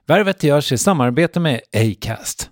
Värvet görs i samarbete med Acast.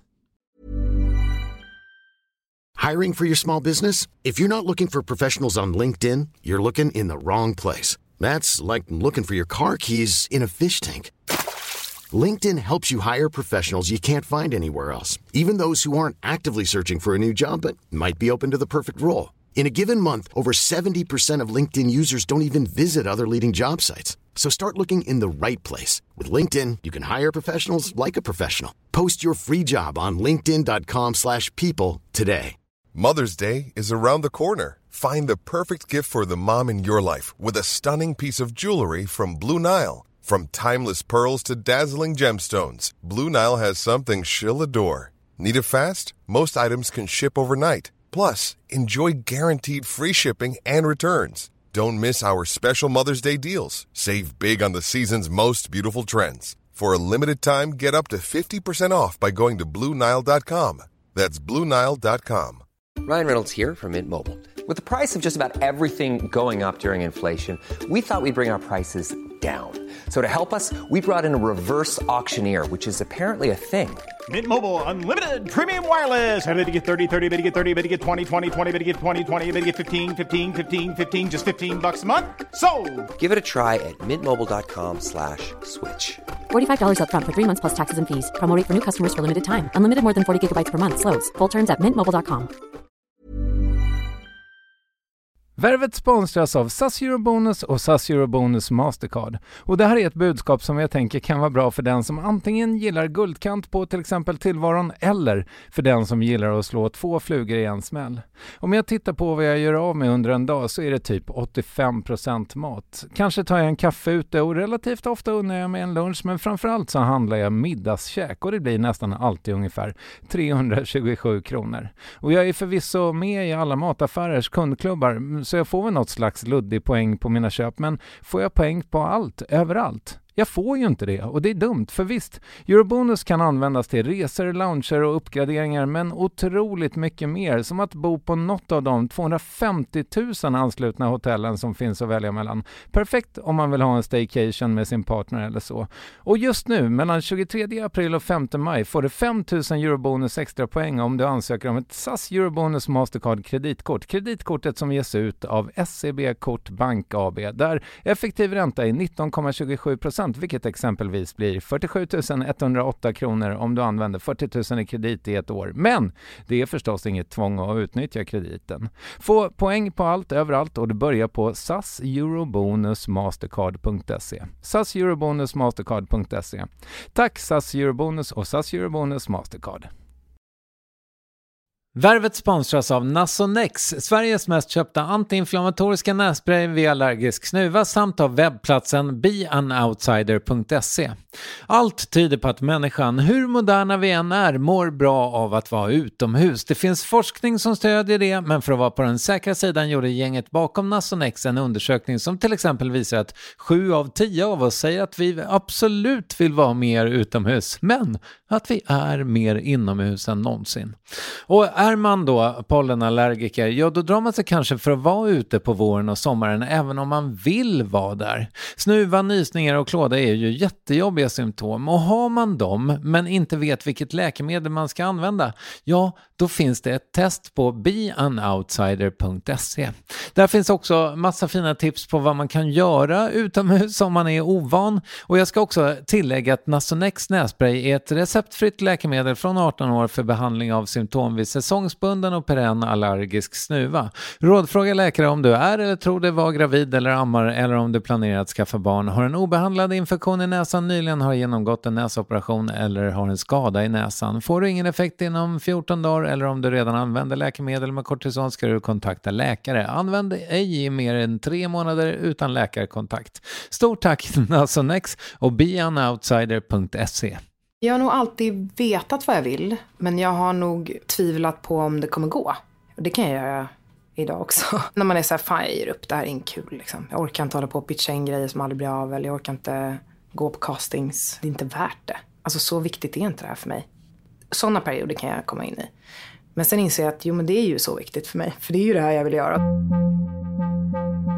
Hiring for your small business? If you're not looking for professionals on LinkedIn, you're looking in the wrong place. That's like looking for your car keys in a fish tank. LinkedIn helps you hire professionals you can't find anywhere else, even those who aren't actively searching for a new job but might be open to the perfect role. In a given month, over 70% of LinkedIn users don't even visit other leading job sites. So start looking in the right place. With LinkedIn, you can hire professionals like a professional. Post your free job on linkedin.com/people today. Mother's Day is around the corner. Find the perfect gift for the mom in your life with a stunning piece of jewelry from Blue Nile. From timeless pearls to dazzling gemstones, Blue Nile has something she'll adore. Need it fast? Most items can ship overnight. Plus, enjoy guaranteed free shipping and returns. Don't miss our special Mother's Day deals. Save big on the season's most beautiful trends. For a limited time, get up to 50% off by going to BlueNile.com. That's BlueNile.com. Ryan Reynolds here from Mint Mobile. With the price of just about everything going up during inflation, we thought we'd bring our prices down. So to help us, we brought in a reverse auctioneer, which is apparently a thing. Mint Mobile Unlimited Premium Wireless. How to get 30, 30, bit to get 30, bit to get 20, 20, 20, bit to get 20, 20, bit to get 15, 15, 15, 15, just $15 a month? Sold! Give it a try at mintmobile.com/switch. $45 up front for 3 months plus taxes and fees. Promo rate for new customers for limited time. Unlimited more than 40 gigabytes per month. Slows full terms at mintmobile.com. Värvet sponsras av SAS Eurobonus och SAS Eurobonus Mastercard. Och det här är ett budskap som jag tänker kan vara bra för den som antingen gillar guldkant på till exempel tillvaron eller för den som gillar att slå 2 flugor i en smäll. Om jag tittar på vad jag gör av med under en dag så är det typ 85% mat. Kanske tar jag en kaffe ute och relativt ofta unnar jag mig en lunch, men framförallt så handlar jag middagskäk och det blir nästan alltid ungefär 327 kronor. Och jag är förvisso med i alla mataffärers kundklubbar så jag får väl något slags luddig poäng på mina köp, men får jag poäng på allt, överallt? Jag får ju inte det och det är dumt, för visst, Eurobonus kan användas till resor, lounger och uppgraderingar, men otroligt mycket mer, som att bo på något av de 250 000 anslutna hotellen som finns att välja mellan. Perfekt om man vill ha en staycation med sin partner eller så. Och just nu, mellan 23 april och 5 maj, får du 5 000 Eurobonus extra poäng om du ansöker om ett SAS Eurobonus Mastercard kreditkort. Kreditkortet som ges ut av SEB Kort Bank AB, där effektiv ränta är 19,27%, vilket exempelvis blir 47 108 kronor om du använder 40 000 i kredit i ett år. Men det är förstås inget tvång att utnyttja krediten. Få poäng på allt, överallt, och du börjar på saseurobonusmastercard.se. saseurobonusmastercard.se. Tack SAS Eurobonus och SAS Eurobonus Mastercard. Värvet sponsras av Nasonex, Sveriges mest köpta antiinflammatoriska nässpray vid allergisk snuva, samt av webbplatsen beanoutsider.se. Allt tyder på att människan, hur moderna vi än är, mår bra av att vara utomhus. Det finns forskning som stödjer det, men för att vara på den säkra sidan gjorde gänget bakom Nasonex en undersökning som till exempel visar att 7 av 10 av oss säger att vi absolut vill vara mer utomhus, men att vi är mer inomhus än någonsin. Och är man då pollenallergiker, ja då drar man sig kanske för att vara ute på våren och sommaren även om man vill vara där. Snuva, nysningar och klåda är ju jättejobbiga symptom, och har man dem men inte vet vilket läkemedel man ska använda, ja då finns det ett test på beanoutsider.se. Där finns också massa fina tips på vad man kan göra utomhus om man är ovan, och jag ska också tillägga att Nasonex nässpray är ett receptfritt läkemedel från 18 år för behandling av symptom vid säsongsbunden och perenn allergisk snuva. Rådfråga läkare om du är eller tror dig vara gravid eller ammar, eller om du planerar att skaffa barn, har en obehandlad infektion i näsan, nyligen har genomgått en näsoperation eller har en skada i näsan. Får du ingen effekt inom 14 dagar eller om du redan använder läkemedel med kortison ska du kontakta läkare. Använd ej i mer än 3 månader utan läkarkontakt. Stort tack Nasonex och beanoutsider.se. Jag har nog alltid vetat vad jag vill, men jag har nog tvivlat på om det kommer gå. Och det kan jag göra idag också. När man är så här, fan jag ger upp, det här är inte kul liksom. Jag orkar inte hålla på och pitcha in grejer som aldrig blir av, eller jag orkar inte gå på castings. Det är inte värt det. Alltså så viktigt är inte det här för mig. Sådana perioder kan jag komma in i. Men sen inser jag att jo men det är ju så viktigt för mig. För det är ju det här jag vill göra.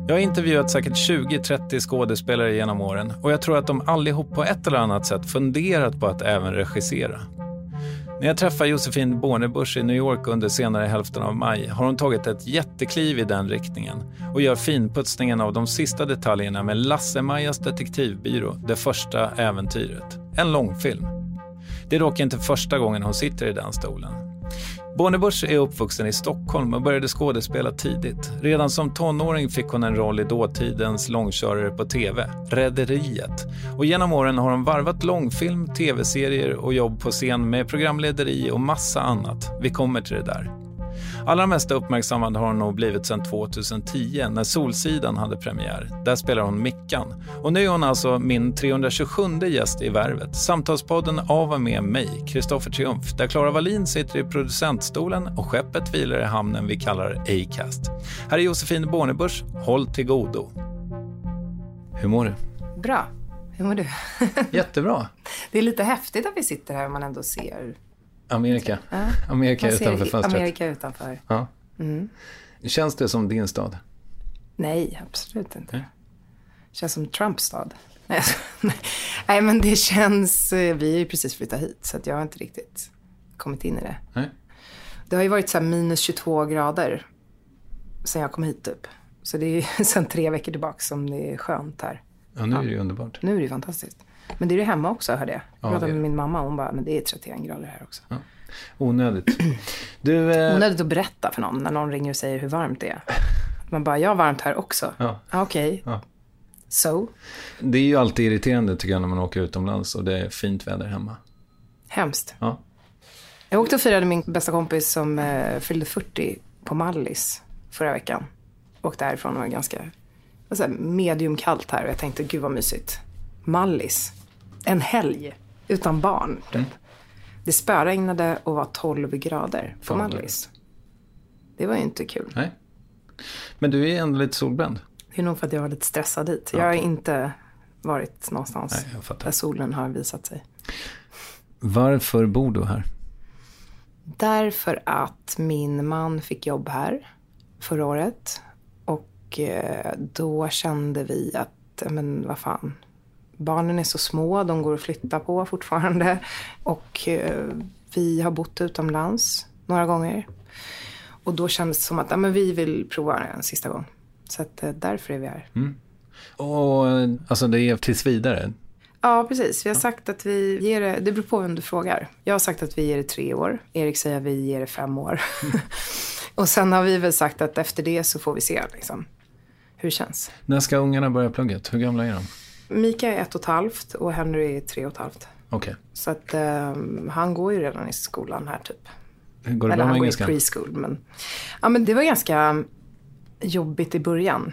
Jag har intervjuat säkert 20-30 skådespelare genom åren och jag tror att de allihop på ett eller annat sätt funderat på att även regissera. När jag träffar Josefin Bornebusch i New York under senare hälften av maj har hon tagit ett jättekliv i den riktningen och gör finputsningen av de sista detaljerna med Lasse-Majas detektivbyrå, Det första äventyret. En långfilm. Det är dock inte första gången hon sitter i den stolen. Bornebusch är uppvuxen i Stockholm och började skådespela tidigt. Redan som tonåring fick hon en roll i dåtidens långkörare på tv, Rederiet. Och genom åren har hon varvat långfilm, tv-serier och jobb på scen med programlederi och massa annat. Vi kommer till det där. Allra mest uppmärksammad har hon nog blivit sedan 2010 när Solsidan hade premiär. Där spelar hon Mickan. Och nu är hon alltså min 327 gäst i Värvet. Samtalspodden av och med mig, Kristoffer Triumf, där Clara Wallin sitter i producentstolen och skeppet vilar i hamnen vi kallar Acast. Här är Josefin Bornebusch, håll till godo. Hur mår du? Bra. Hur mår du? Jättebra. Det är lite häftigt att vi sitter här och man ändå ser... Amerika. Ja. Amerika utanför fönstret. Amerika utanför. Ja. Känns det som din stad? Nej, absolut inte. Känns som Trumps stad. Nej, men det känns... Vi har ju precis flyttat hit så att jag har inte riktigt kommit in i det. Nej. Det har ju varit så här minus 22 grader sen jag kom hit typ. Så det är sen 3 veckor tillbaka som det är skönt här. Ja, nu är det ju underbart. Nu är det ju fantastiskt. Men det är ju hemma också, hörde jag. Jag pratade det. med min mamma och hon bara, men det är 31 grader här också. Ja. Onödigt. Onödigt att berätta för någon när någon ringer och säger hur varmt det är. Man bara, jag har varmt här också. Ja. Okej. Ja. So? Det är ju alltid irriterande tycker jag när man åker utomlands och det är fint väder hemma. Hemskt. Ja. Jag åkte och firade min bästa kompis som fyllde 40 på Mallis förra veckan. Åkte därifrån och var ganska medium kallt här och jag tänkte, gud vad mysigt. Mallis. En helg utan barn typ. Det spöregnade och var 12 grader på Mallis. Det var ju inte kul. Nej. Men du är ändå lite solbränd. Det är nog för att jag var lite stressad dit. Jag har inte varit någonstans där solen har visat sig. Varför bor du här? Därför att min man fick jobb här förra året. Och då kände vi att, men vad fan... Barnen är så små, de går att flytta på fortfarande. Och vi har bott utomlands några gånger. Och då kändes det som att men vi vill prova en sista gång. Så att därför är vi här. Och alltså det är tills vidare? Ja, precis. Vi har sagt att vi ger det beror på vem du frågar. Jag har sagt att vi ger det 3 år. Erik säger att vi ger det 5 år. Och sen har vi väl sagt att efter det så får vi se liksom, hur det känns. När ska ungarna börja plugget? Hur gamla är de? Mika är 1,5 och Henry är 3,5. Okej. Så att han går ju redan i skolan här typ. Går det eller bra med han engelska? går i preschool. Men det var ganska jobbigt i början.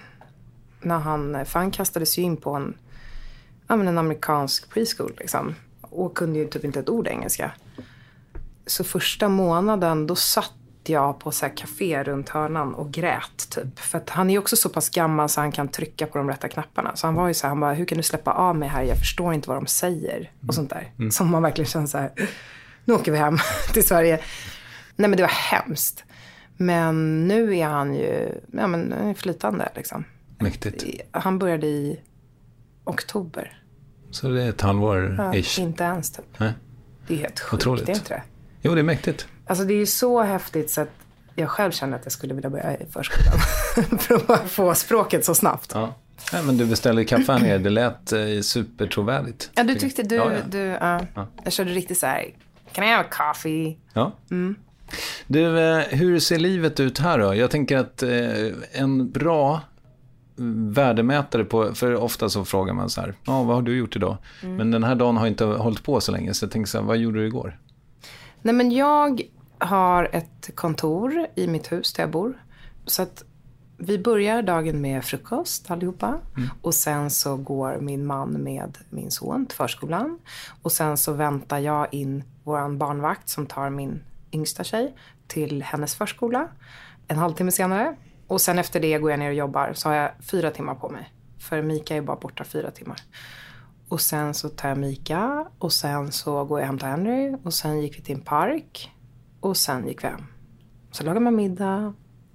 För han kastades ju in på en amerikansk preschool liksom. Och kunde ju typ inte ett ord engelska. Så första månaden då satt jag på så här café runt hörnan och grät typ. För att han är ju också så pass gammal så han kan trycka på de rätta knapparna. Så han var ju så här, han bara, hur kan du släppa av mig här? Jag förstår inte vad de säger. Och sånt där. Som man verkligen känner så här, nu åker vi hem till Sverige. Nej men det var hemskt. Men nu är han ju flytande liksom. Mäktigt. Han började i oktober. Så det är ett halvår-ish? Ja, inte ens typ. Nej. Det är helt sjukt, otroligt. Det är inte det? Jo, det är mäktigt. Alltså det är ju så häftigt så att jag själv känner att jag skulle vilja börja i förskolan. För att få språket så snabbt. Ja. Ja, men du beställde kaffe här nere. Det lät supertrovärdigt. Ja, du tyckte jag körde riktigt så här, can I have a coffee? Ja. Du, hur ser livet ut här då? Jag tänker att en bra värdemätare på, för ofta så frågar man så här, vad har du gjort idag? Men den här dagen har inte hållit på så länge, så jag tänker så här, vad gjorde du igår? Nej men jag har ett kontor i mitt hus där jag bor. Så att vi börjar dagen med frukost allihopa. Och sen så går min man med min son till förskolan. Och sen så väntar jag in våran barnvakt som tar min yngsta tjej till hennes förskola. En halvtimme senare. Och sen efter det går jag ner och jobbar. Så har jag 4 timmar på mig. För Mika är bara borta 4 timmar. Och sen så tar jag Mika. Och sen så går jag hem till Henry. Och sen gick vi till en park. Och sen gick vi hem. Så lagar man middag.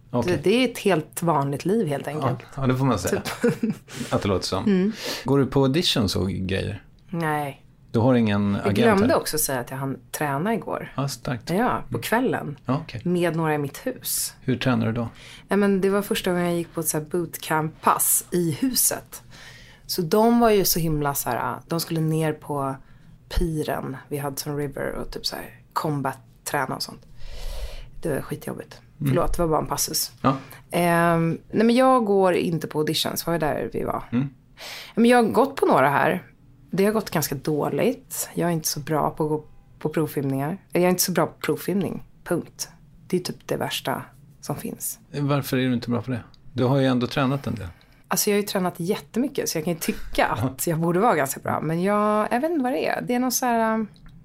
Okay. Det är ett helt vanligt liv helt enkelt. Ja, det får man säga. Att det låter som. Går du på auditions och grejer? Nej. Du har ingen agent? Jag glömde också säga att jag hann träna igår. Ja, starkt. Ja, på kvällen. Okay. Med några i mitt hus. Hur tränar du då? Ja, men det var första gången jag gick på ett så här bootcamp-pass i huset. Så de var ju så himla så här, de skulle ner på piren vid Hudson River och typ så här combat-träna och sånt. Det var skitjobbigt. Förlåt, det var bara en passus. Ja. Nej, men jag går inte på auditions, var det där vi var. Men jag har gått på några här. Det har gått ganska dåligt. Jag är inte så bra på att gå på provfilmningar. Jag är inte så bra på provfilmning, punkt. Det är typ det värsta som finns. Varför är du inte bra på det? Du har ju ändå tränat en del. Alltså jag har ju tränat jättemycket så jag kan ju tycka att jag borde vara ganska bra. Men jag vet inte vad det är. Det är någon så här...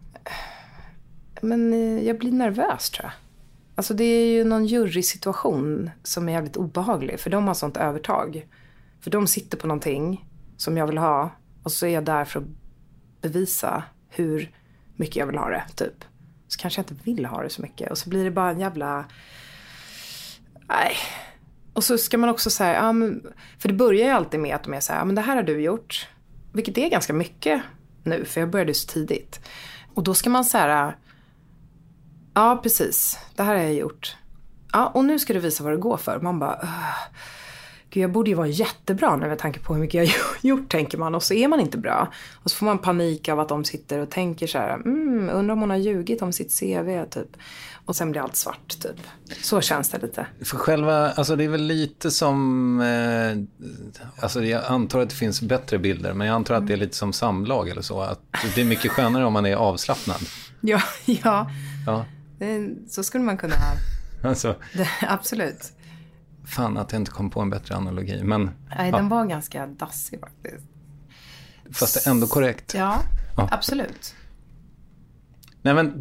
Men jag blir nervös tror jag. Alltså det är ju någon jurysituation som är jävligt obehaglig. För de har sånt övertag. För de sitter på någonting som jag vill ha. Och så är jag där för att bevisa hur mycket jag vill ha det, typ. Så kanske jag inte vill ha det så mycket. Och så blir det bara en jävla... Nej. Och så ska man också säga... Ja, för det börjar ju alltid med att de är så här... Ja, men det här har du gjort. Vilket är ganska mycket nu, för jag började så tidigt. Och då ska man säga... Ja, precis. Det här har jag gjort. Ja, och nu ska du visa vad det går för. Man bara... Gud, jag borde ju vara jättebra nu med tanke på hur mycket jag har gjort, tänker man. Och så är man inte bra. Och så får man panik av att de sitter och tänker så här... undrar om hon har ljugit om sitt CV, typ. Och sen blir allt svart, typ. Så känns det lite. För själva... Alltså det är väl lite som... alltså jag antar att det finns bättre bilder. Men jag antar att det är lite som samlag eller så. Att det är mycket skönare om man är avslappnad. Ja. Ja. Så skulle man kunna... Alltså... Absolut. Fan att jag inte kom på en bättre analogi. Men, nej, den var ganska dassig faktiskt. Fast det är ändå korrekt. Ja, absolut. Nej men...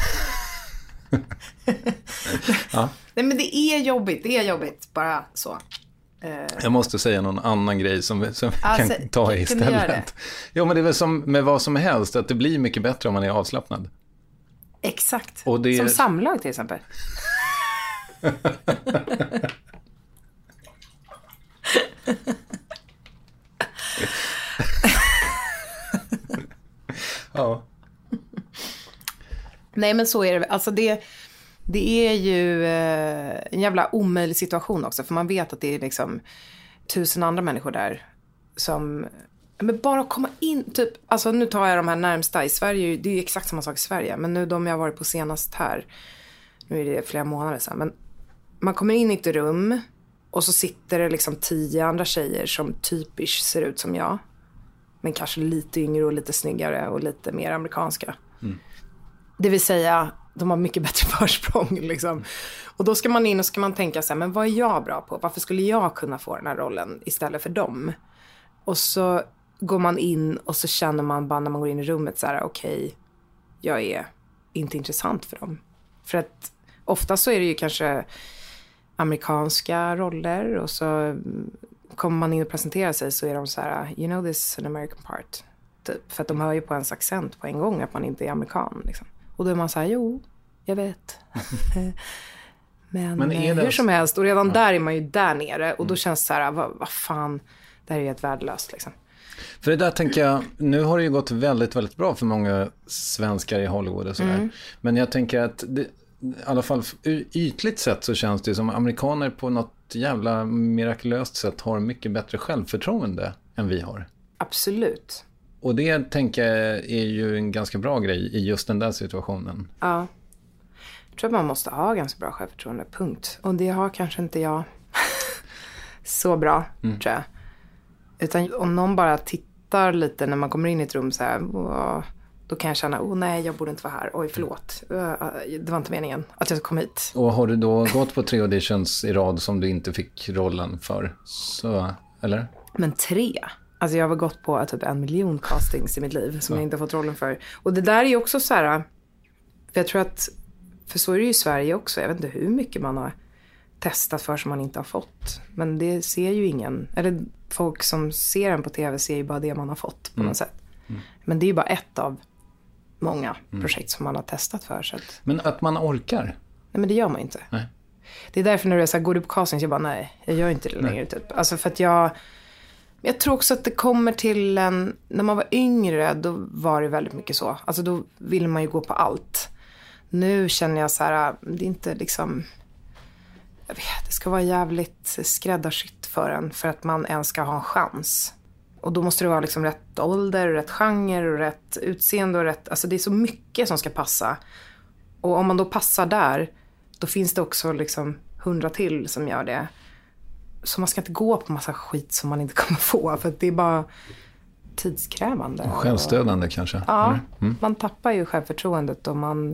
ja. Nej men det är jobbigt. Bara så. Jag måste säga någon annan grej som vi kan ta istället. Jo, men det är väl som med vad som helst. Att det blir mycket bättre om man är avslappnad. Exakt. Och det är... Som samlag till exempel. Ja. Nej men så är det. Alltså det är ju en jävla omöjlig situation också. För man vet att det är liksom 1000 andra människor där som... Men bara komma in, typ... Alltså nu tar jag de här närmsta i Sverige. Det är ju exakt samma sak i Sverige. Men nu de jag har varit på senast här. Nu är det flera månader sedan. Men man kommer in i ett rum. Och så sitter det liksom 10 andra tjejer som typiskt ser ut som jag. Men kanske lite yngre och lite snyggare och lite mer amerikanska. Det vill säga, de har mycket bättre försprång liksom. Och då ska man in och ska man tänka så här, men vad är jag bra på? Varför skulle jag kunna få den här rollen istället för dem? Och så går man in och så känner man bara när man går in i rummet så här, okej, jag är inte intressant för dem. För att ofta så är det ju kanske amerikanska roller och så kommer man in och presenterar sig så är de så här, you know this is an American part. Typ. För att de hör ju på ens accent på en gång att man inte är amerikan liksom. Och då är man så här, jo, jag vet. Men är det hur som helst, och redan där är man ju där nere. Och då känns det så här, vad fan, det här är ju ett värdelöst liksom. För det där tänker jag, nu har det ju gått väldigt, väldigt bra för många svenskar i Hollywood och sådär. Men jag tänker att det, i alla fall ytligt sett så känns det som amerikaner på något jävla mirakulöst sätt har mycket bättre självförtroende än vi har. Absolut. Och det tänker jag är ju en ganska bra grej i just den där situationen. Ja. Jag tror att man måste ha ganska bra självförtroende, punkt. Och det har kanske inte jag så bra, tror jag. Utan om någon bara tittar lite när man kommer in i ett rum så här, då kan jag känna, nej, jag borde inte vara här. Oj, förlåt. Det var inte meningen att jag kom hit. Och har du då gått på 3 auditions i rad som du inte fick rollen för? Så, eller? Men 3? Alltså jag har gått på typ 1 miljon castings i mitt liv som jag inte har fått rollen för. Och det där är ju också så här, för jag tror att, för så är det ju i Sverige också. Jag vet inte hur mycket man har testat för som man inte har fått. Men det ser ju ingen, eller folk som ser den på tv ser ju bara det man har fått på något sätt. Men det är ju bara ett av många projekt som man har testat för. Så att... Men att man orkar? Nej, men det gör man inte. Nej. Det är därför när du är så här, går du på casting, jag bara nej, jag gör inte det längre typ. Alltså för att jag tror också att det kommer till en, när man var yngre då var det väldigt mycket så. Alltså då ville man ju gå på allt. Nu känner jag så här, det är inte liksom, jag vet, det ska vara jävligt skräddarsytt för en för att man ens ska ha en chans. Och då måste det vara liksom rätt ålder, rätt genre och rätt utseende och rätt, alltså det är så mycket som ska passa. Och om man då passar där, då finns det också liksom 100 till som gör det. Så man ska inte gå på massa skit som man inte kommer få, för att det är bara tidskrävande. Och självstödande kanske. Ja, man tappar ju självförtroendet och man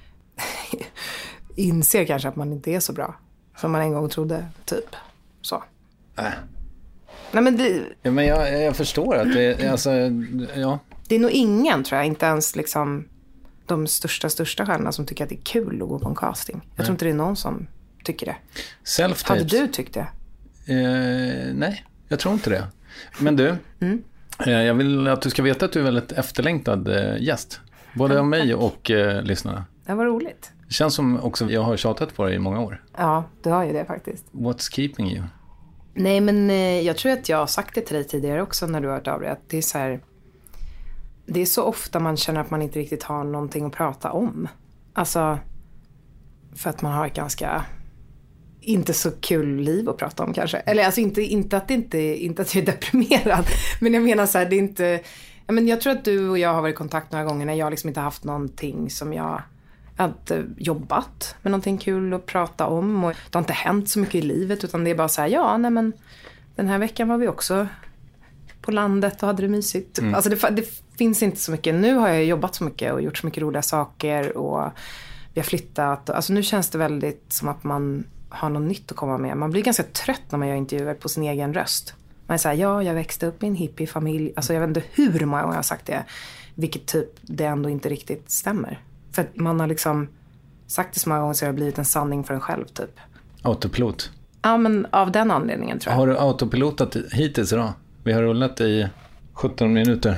inser kanske att man inte är så bra som man en gång trodde, typ. Så. Nej, men det... Ja, men jag förstår att det, alltså, ja. Det är nog ingen, tror jag, inte ens liksom de största stjärnorna som tycker att det är kul att gå på en casting. Jag tror inte det är någon som tycker det. Self-tapes. Hade du tyckt det? Nej, jag tror inte det. Men du, jag vill att du ska veta att du är väldigt efterlängtad gäst. Både av mig och lyssnarna. Det var roligt. Det känns som också jag har tjatat på dig i många år. Ja, du har ju det faktiskt. What's keeping you? Nej, men jag tror att jag har sagt det till dig tidigare också när du har hört av dig. Att det är så här, det är så ofta man känner att man inte riktigt har någonting att prata om. Alltså, för att man har ett ganska inte så kul liv att prata om kanske. Eller alltså inte att jag är deprimerad. Men jag menar så här, det är inte... Jag tror att du och jag har varit i kontakt några gånger när jag liksom inte haft någonting som jag inte jobbat med någonting kul att prata om. Och det har inte hänt så mycket i livet, utan det är bara så här, men den här veckan var vi också på landet och hade det mysigt. Alltså det finns inte så mycket. Nu har jag jobbat så mycket och gjort så mycket roliga saker och vi har flyttat. Alltså nu känns det väldigt som att man har något nytt att komma med. Man blir ganska trött när man gör intervjuer på sin egen röst. Man är så här, jag växte upp i en hippiefamilj. Alltså jag vet inte hur många gånger jag har sagt det. Vilket typ det ändå inte riktigt stämmer. För att man har liksom sagt det så många gånger så har det blivit en sanning för en själv typ. Autopilot. Ja, men av den anledningen tror jag. Har du autopilotat hittills idag? Vi har rullat i 17 minuter.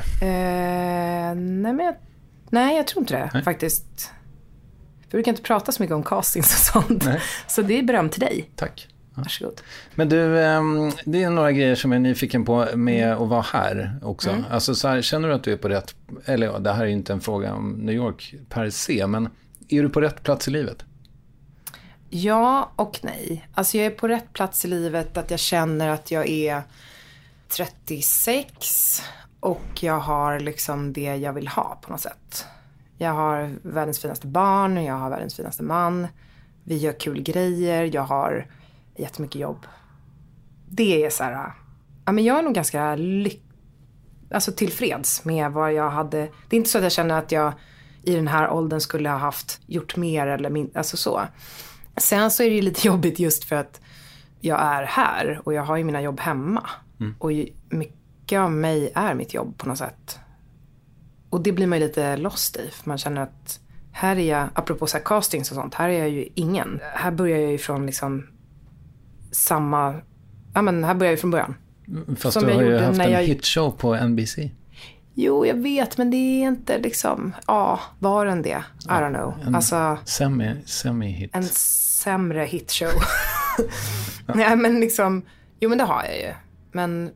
Nej, jag tror inte det faktiskt. Vi brukar inte prata så mycket om castings och sånt. Nej. Så det är beröm till dig. Tack. Ja. Varsågod. Men du, det är några grejer som jag är nyfiken på med att vara här också. Alltså så här, känner du att du är på rätt... Eller ja, det här är inte en fråga om New York per se, men är du på rätt plats i livet? Ja och nej. Alltså jag är på rätt plats i livet att jag känner att jag är 36 och jag har liksom det jag vill ha på något sätt. Jag har världens finaste barn, jag har världens finaste man. Vi gör kul grejer, jag har jättemycket jobb. Det är så här, ja men jag är nog ganska tillfreds med vad jag hade. Det är inte så att jag känner att jag i den här åldern skulle ha gjort mer eller alltså så. Sen så är det ju lite jobbigt just för att jag är här och jag har ju mina jobb hemma. Och mycket av mig är mitt jobb på något sätt. Och det blir man ju lite lost i. För man känner att här är jag, apropå så här castings och sånt, här är jag ju ingen. Här börjar jag ju från liksom samma, här börjar jag ju från början. Fast som du har ju haft en hitshow på NBC. Jo, jag vet, men det är inte liksom, var den det? I don't know. Alltså, semi-hit. En sämre hitshow. Nej, men liksom, jo men det har jag ju. Men,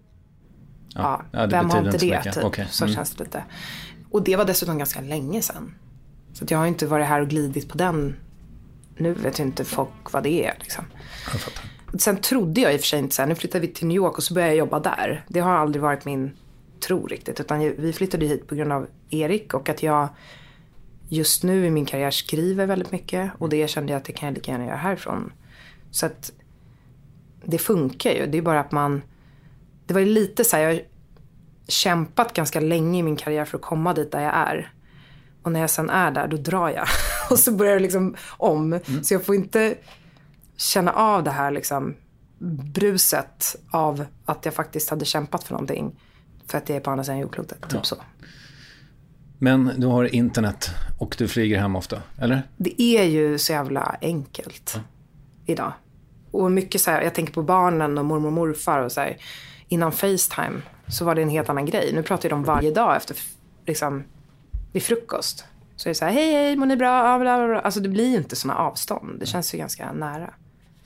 vem har inte det typ? Okay. Så känns det lite. Och det var dessutom ganska länge sedan. Så att jag har inte varit här och glidit på den. Nu vet ju inte folk vad det är liksom. Jag fattar. Sen trodde jag i och för sig inte så här, nu flyttade vi till New York och så började jag jobba där. Det har aldrig varit min tro riktigt. Utan vi flyttade hit på grund av Erik och att jag just nu i min karriär skriver väldigt mycket. Och det kände jag att det kan jag lika gärna göra härifrån. Så att det funkar ju. Det är bara att det var ju lite så här, jag har kämpat ganska länge i min karriär för att komma dit där jag är. Och när jag sen är där, då drar jag. Och så börjar det liksom om. Så jag får inte känna av det här liksom bruset av att jag faktiskt hade kämpat för någonting. För att jag är på andra sidan jordklotet. Typ så. Men du har internet och du flyger hem ofta, eller? Det är ju så jävla enkelt idag. Och mycket så här, jag tänker på barnen och mormor och morfar och så här, innan FaceTime så var det en helt annan grej. Nu pratar de varje dag efter liksom vid frukost. Så är det så här, hej, mår ni bra? Alltså det blir ju inte såna avstånd. Det känns ju ganska nära.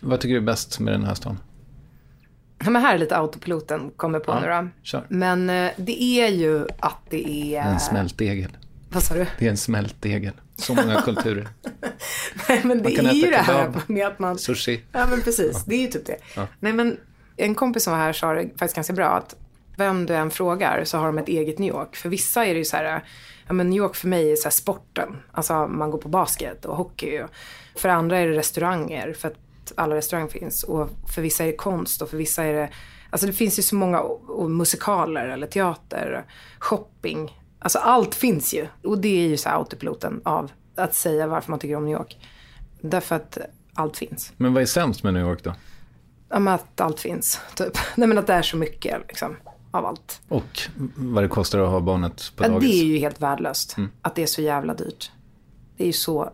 Vad tycker du är bäst med den här stan? Men här är lite autopiloten kommer på nu då. Kör. Men det är ju att det är... En smältdegel. Vad sa du? Det är en smältdegel. Så många kulturer. Nej, men det är ju det här med att man... Sushi. Ja, men precis. Det är ju typ det. Ja. Nej, men en kompis som var här sa det faktiskt ganska bra att vem du än frågar så har de ett eget New York. För vissa är det ju så här, ja men New York för mig är så här sporten. Alltså man går på basket och hockey. Och för andra är det restauranger för att alla restauranger finns. Och för vissa är det konst och för vissa är det, alltså det finns ju så många musikaler eller teater, shopping. Alltså allt finns ju. Och det är ju så här autopiloten av att säga varför man tycker om New York. Därför att allt finns. Men vad är sämst med New York då? Ja, men att allt finns, typ. Nej, men att det är så mycket, liksom, av allt. Och vad det kostar att ha barnet på dagis? Det är ju helt värdelöst. Att det är så jävla dyrt. Det är ju så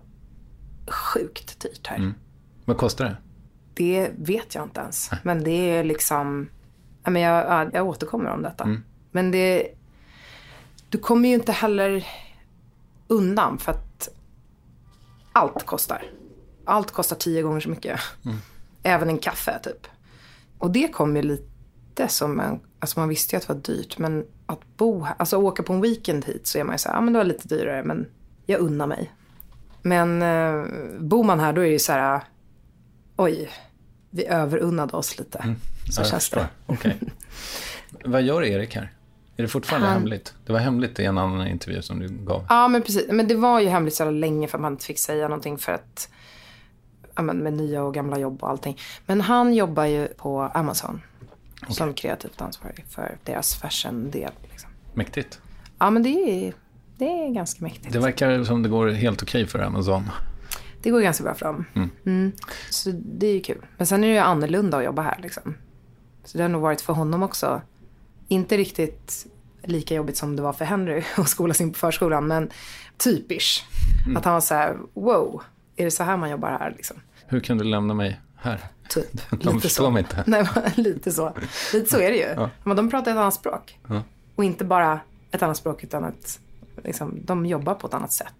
sjukt dyrt här. Vad kostar det? Det vet jag inte ens. Men det är liksom... Ja, men jag återkommer om detta. Men det... Du kommer ju inte heller undan för att allt kostar. Allt kostar 10 gånger så mycket. Även en kaffe typ. Och det kom ju lite som en... Alltså man visste ju att det var dyrt. Men att bo här... Alltså åka på en weekend hit så är man ju så här... Ja men det var lite dyrare men jag unnar mig. Men bor man här då är det ju så här... Oj, vi överunnade oss lite. Så känns det. Okay. Vad gör Erik här? Är det fortfarande hemligt? Det var hemligt i en annan intervju som du gav. Ja men precis. Men det var ju hemligt så länge för att man inte fick säga någonting för att... Ja, men med nya och gamla jobb och allting. Men han jobbar ju på Amazon. Okay. Som kreativt ansvarig för deras fashion-del. Liksom. Mäktigt. Ja men det är ganska mäktigt. Det verkar som det går helt okej för Amazon. Det går ganska bra för dem. Så det är ju kul. Men sen är det ju annorlunda att jobba här liksom. Så det har nog varit för honom också. Inte riktigt lika jobbigt som det var för Henry att skolas in på förskolan. Men typisk. Att han var så här, wow, är det så här man jobbar här liksom? Hur kan du lämna mig här? Typ. De förstår mig inte. Nej, lite så. Lite så är det ju. Ja. Men de pratar ett annat språk. Ja. Och inte bara ett annat språk utan att liksom, de jobbar på ett annat sätt.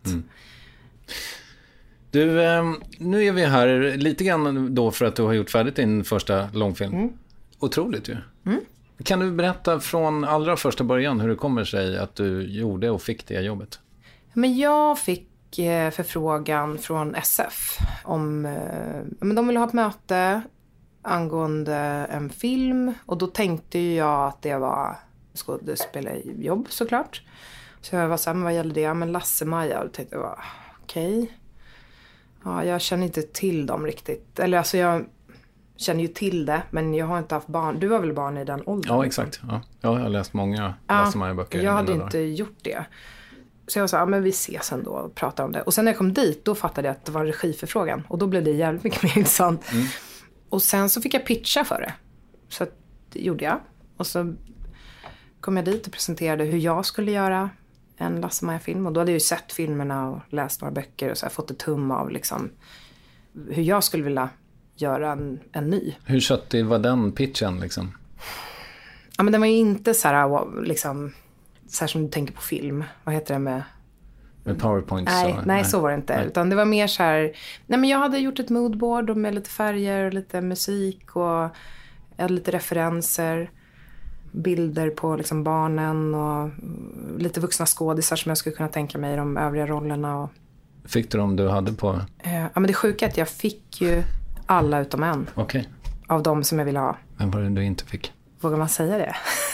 Du, nu är vi här lite grann då för att du har gjort färdigt din första långfilm. Otroligt ju. Kan du berätta från allra första början hur det kommer sig att du gjorde och fick det jobbet? Men jag fick förfrågan från SF om men de ville ha ett möte angående en film och då tänkte jag att det var skådespelarjobb såklart. Så jag var så här, men vad gäller det? Ja, men Lasse-Maja. Och tänkte jag, okej. Ja, jag känner inte till dem riktigt. Eller alltså jag känner ju till det, men jag har inte haft barn. Du har väl barn i den åldern? Ja, exakt. Ja, jag har läst många Lasse-Maja-böcker. Jag hade inte gjort det. Så jag sa, ja, men vi ses ändå och pratar om det. Och sen när jag kom dit, då fattade jag att det var en regiförfrågan. Och då blev det jävligt mycket mer intressant. Och sen så fick jag pitcha för det. Så det gjorde jag. Och så kom jag dit och presenterade hur jag skulle göra en Lasse-Maja-film. Och då hade jag ju sett filmerna och läst några böcker och så här, fått ett tum av liksom, hur jag skulle vilja göra en ny. Hur köttig var den pitchen liksom? Ja, men den var ju inte så här liksom, så här som du tänker på film. Vad heter det med PowerPoint? Nej, så var det inte. Nej. Utan det var mer så här... Nej, men jag hade gjort ett moodboard med lite färger och lite musik och jag hade lite referenser. Bilder på liksom barnen och lite vuxna skådisar som jag skulle kunna tänka mig i de övriga rollerna. Och... Fick du dem du hade på? Ja, men det sjuka är att jag fick ju alla utom en. Okay. Av dem som jag ville ha. Vem var det du inte fick? Vågar man säga det?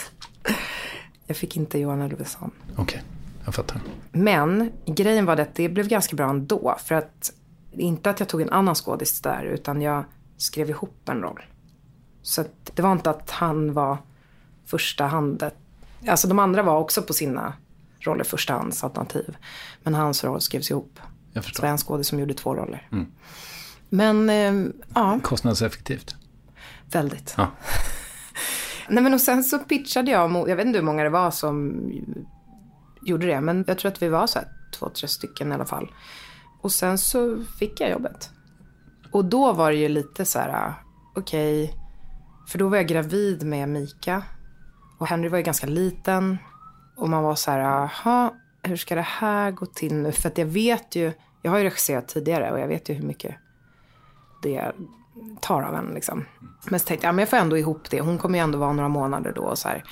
Jag fick inte Johan Ulveson. Okej, jag fattar. Men grejen var att det blev ganska bra ändå. För att, inte att jag tog en annan skådis där, utan jag skrev ihop en roll. Så att det var inte att han var första handet. Alltså de andra var också på sina roller förstahandsalternativ. Men hans roll skrevs ihop. Jag förstår. Så det var en skådis som gjorde 2 roller. Men, ja. Kostnadseffektivt. Väldigt. Ja. Nej, men och sen så pitchade jag vet inte hur många det var som gjorde det, men jag tror att vi var så här 2-3 stycken i alla fall. Och sen så fick jag jobbet. Och då var det ju lite så här, okej, för då var jag gravid med Mika och Henry var ju ganska liten och man var så här, aha, hur ska det här gå till nu? För att jag vet ju, jag har ju regisserat tidigare och jag vet ju hur mycket det tar av en liksom. Men så tänkte jag, men jag får ändå ihop det. Hon kommer ju ändå vara några månader då och så här.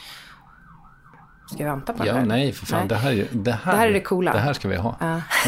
Ska jag vänta på det här? Nej, för fan. Nej. Det här är det coola. Det här ska vi ha.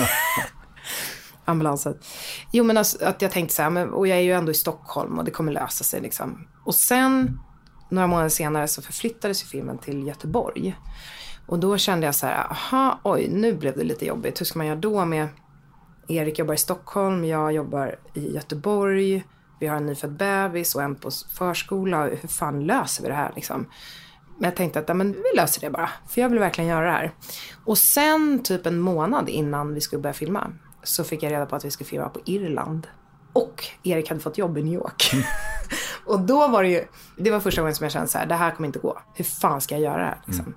Ambulansen. Jo, men alltså, att jag tänkte så här, och jag är ju ändå i Stockholm och det kommer lösa sig liksom. Och sen, några månader senare så förflyttades ju filmen till Göteborg. Och då kände jag så här, oj, nu blev det lite jobbigt. Hur ska man göra då med Erik jobbar i Stockholm, jag jobbar i Göteborg. Vi har en nyfödd bebis och en på förskola. Hur fan löser vi det här liksom? Men jag tänkte att men vi löser det bara. För jag vill verkligen göra det här. Och sen typ en månad innan vi skulle börja filma så fick jag reda på att vi skulle filma på Irland. Och Erik hade fått jobb i New York. Och då var det var första gången som jag kände så här, det här kommer inte gå. Hur fan ska jag göra det här liksom?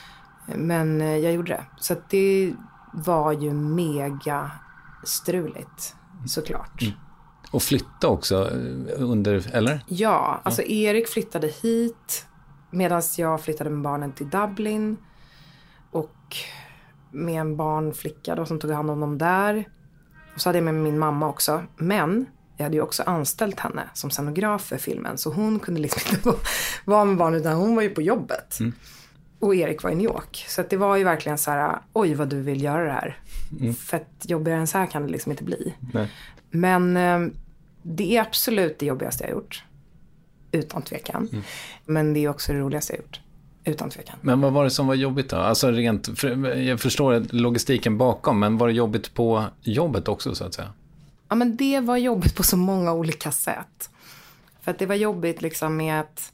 Men jag gjorde det. Så att det var ju mega struligt, såklart. Och flytta också under, eller? Ja, alltså Erik flyttade hit medan jag flyttade med barnen till Dublin. Och med en barnflicka då som tog hand om dem där. Och så hade jag med min mamma också. Men jag hade ju också anställt henne som scenograf för filmen. Så hon kunde liksom inte vara med barnen utan hon var ju på jobbet. Och Erik var i New York. Så att det var ju verkligen så här, oj vad du vill göra det här. För att jobbigare än så här kan det liksom inte bli. Nej. Men det är absolut det jobbigaste jag har gjort. Utan tvekan. Men det är också det roligaste jag har gjort. Utan tvekan. Men vad var det som var jobbigt då? Alltså rent, jag förstår logistiken bakom, men var det jobbigt på jobbet också så att säga? Ja, men det var jobbigt på så många olika sätt. För att det var jobbigt liksom med att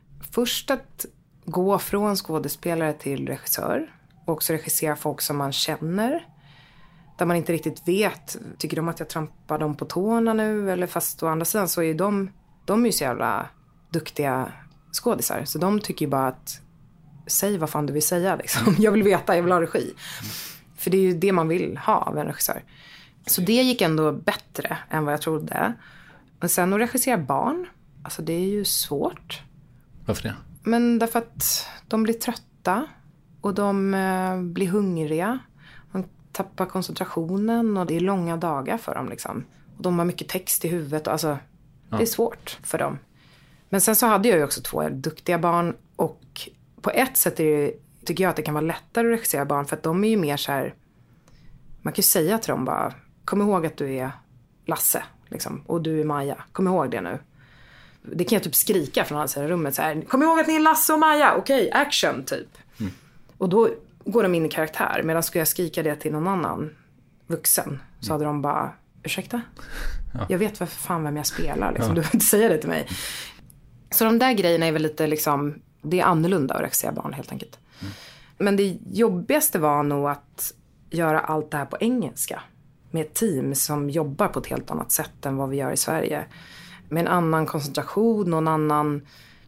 först att gå från skådespelare till regissör. Och också regissera folk som man känner. Där man inte riktigt vet, tycker de att jag trampar dem på tårna nu? Eller fast å andra sidan så är de är ju så jävla duktiga skådisar. Så de tycker ju bara att säg vad fan du vill säga liksom. Jag vill veta, jag vill ha regi. För det är ju det man vill ha av en regissör. Så det gick ändå bättre än vad jag trodde. Men sen att regissera barn, alltså det är ju svårt. Varför det? Men därför att de blir trötta och de blir hungriga. De tappar koncentrationen och det är långa dagar för dem liksom. Och de har mycket text i huvudet och alltså det är svårt för dem. Men sen så hade jag ju också 2 duktiga barn och på ett sätt tycker jag att det kan vara lättare att regissera barn för att de är ju mer så här, man kan ju säga till dem bara, kom ihåg att du är Lasse liksom, och du är Maja, kom ihåg det nu. Det kan jag typ skrika från alla sidan rummet så här, kom ihåg att ni är Lasse och Maja, okej, action typ. Och då går de in i karaktär, medan skulle jag skrika det till någon annan vuxen så hade de bara, ursäkta? Jag vet för fan vem jag spelar liksom. Du behöver inte säga det till mig. Så de där grejerna är väl lite liksom, det är annorlunda att regissera barn helt enkelt. Men det jobbigaste var nog att göra allt det här på engelska. Med ett team som jobbar på ett helt annat sätt än vad vi gör i Sverige. Med en annan koncentration och en annan...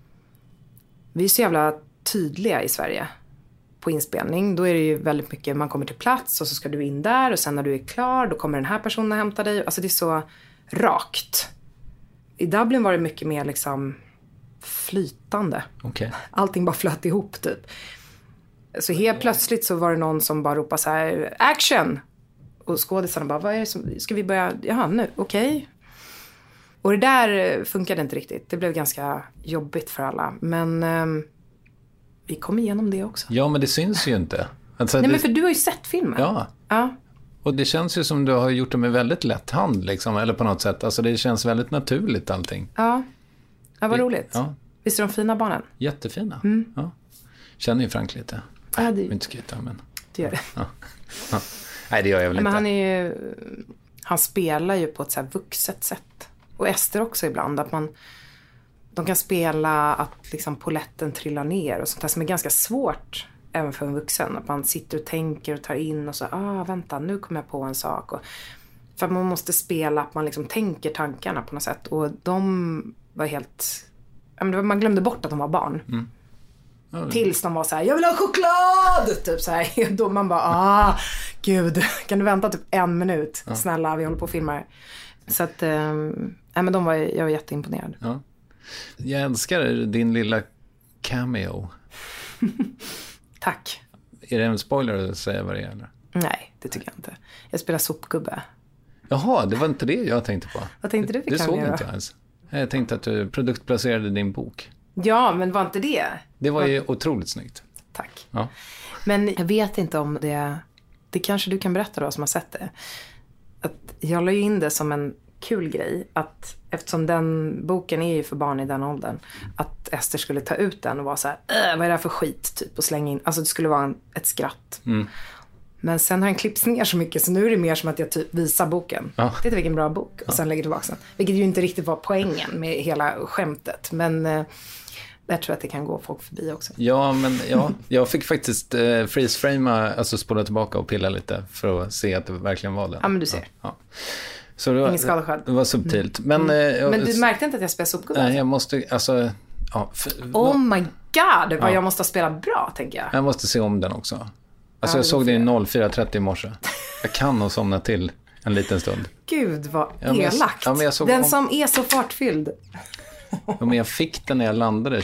Vi är så jävla tydliga i Sverige på inspelning. Då är det ju väldigt mycket, man kommer till plats och så ska du in där. Och sen när du är klar, då kommer den här personen hämta dig. Alltså det är så rakt. I Dublin var det mycket mer liksom flytande. Okay. Allting bara flöt ihop typ. Så helt plötsligt så var det någon som bara ropade så här, action! Och skådisarna bara, vad är det som, ska vi börja, jaha nu, okej. Och det där funkade inte riktigt. Det blev ganska jobbigt för alla. Men vi kom igenom det också. Ja, men det syns ju inte. Alltså, nej, men för du har ju sett filmen. Ja. Och det känns ju som du har gjort det med väldigt lätt hand liksom, eller på något sätt. Alltså det känns väldigt naturligt allting. Ja, vad roligt. Ja. Visst är de fina barnen? Jättefina. Ja. Känner ju Frank lite. Ja, det... inte skryta, men... Det gör det. Ja. Nej, det gör jag väl inte. Men han spelar ju på ett så här vuxet sätt. Och Ester också ibland. Att de kan spela att liksom poletten trillar ner och sånt där som är ganska svårt även för en vuxen. Att man sitter och tänker och tar in och så, vänta, nu kommer jag på en sak. Och, för att man måste spela att man liksom tänker tankarna på något sätt. Och de var helt... Man glömde bort att de var barn. Tills de var så här, jag vill ha choklad! Typ så här. Då man bara, gud, kan du vänta typ 1 minut? Snälla, vi håller på och filmar. Så att, men jag var jätteimponerad. Ja. Jag älskar din lilla cameo. Tack. Är det en spoiler att säga vad det är? Eller? Nej, det tycker jag inte. Jag spelar sopgubbe. Jaha, det var inte det jag tänkte på. Vad tänkte du för cameo? Det såg inte jag ens. Jag tänkte att du produktplacerade din bok. Ja, men var inte det? Det var ju otroligt snyggt. Tack. Ja. Men jag vet inte om det kanske du kan berätta då som har sett det. Att jag la ju in det som en kul grej. Att eftersom den boken är ju för barn i den åldern. Att Ester skulle ta ut den och vara så här, vad är det här för skit typ. Och slänga in, alltså det skulle vara ett skratt. Men sen har den klippts ner så mycket. Så nu är det mer som att jag typ visar boken. Ja. Det är vilken bra bok. Och sen lägger tillbaka den. Vilket ju inte riktigt var poängen med hela skämtet. Men jag tror att det kan gå folk förbi också. Ja, men jag fick faktiskt freeze-framea, alltså spola tillbaka och pilla lite för att se att det verkliligen var det. Ja, men du ser. Ja. Så det var subtilt. Men du märkte inte att jag spelade sopgubbe? Nej, jag måste, alltså... Ja, oh my god, vad jag måste spela bra, tänker jag. Jag måste se om den också. Alltså jag såg det i 04:30 i morse. Jag kan nog somna till en liten stund. Gud, vad elakt. Den som är så fartfylld. Ja, men jag fick den när jag landade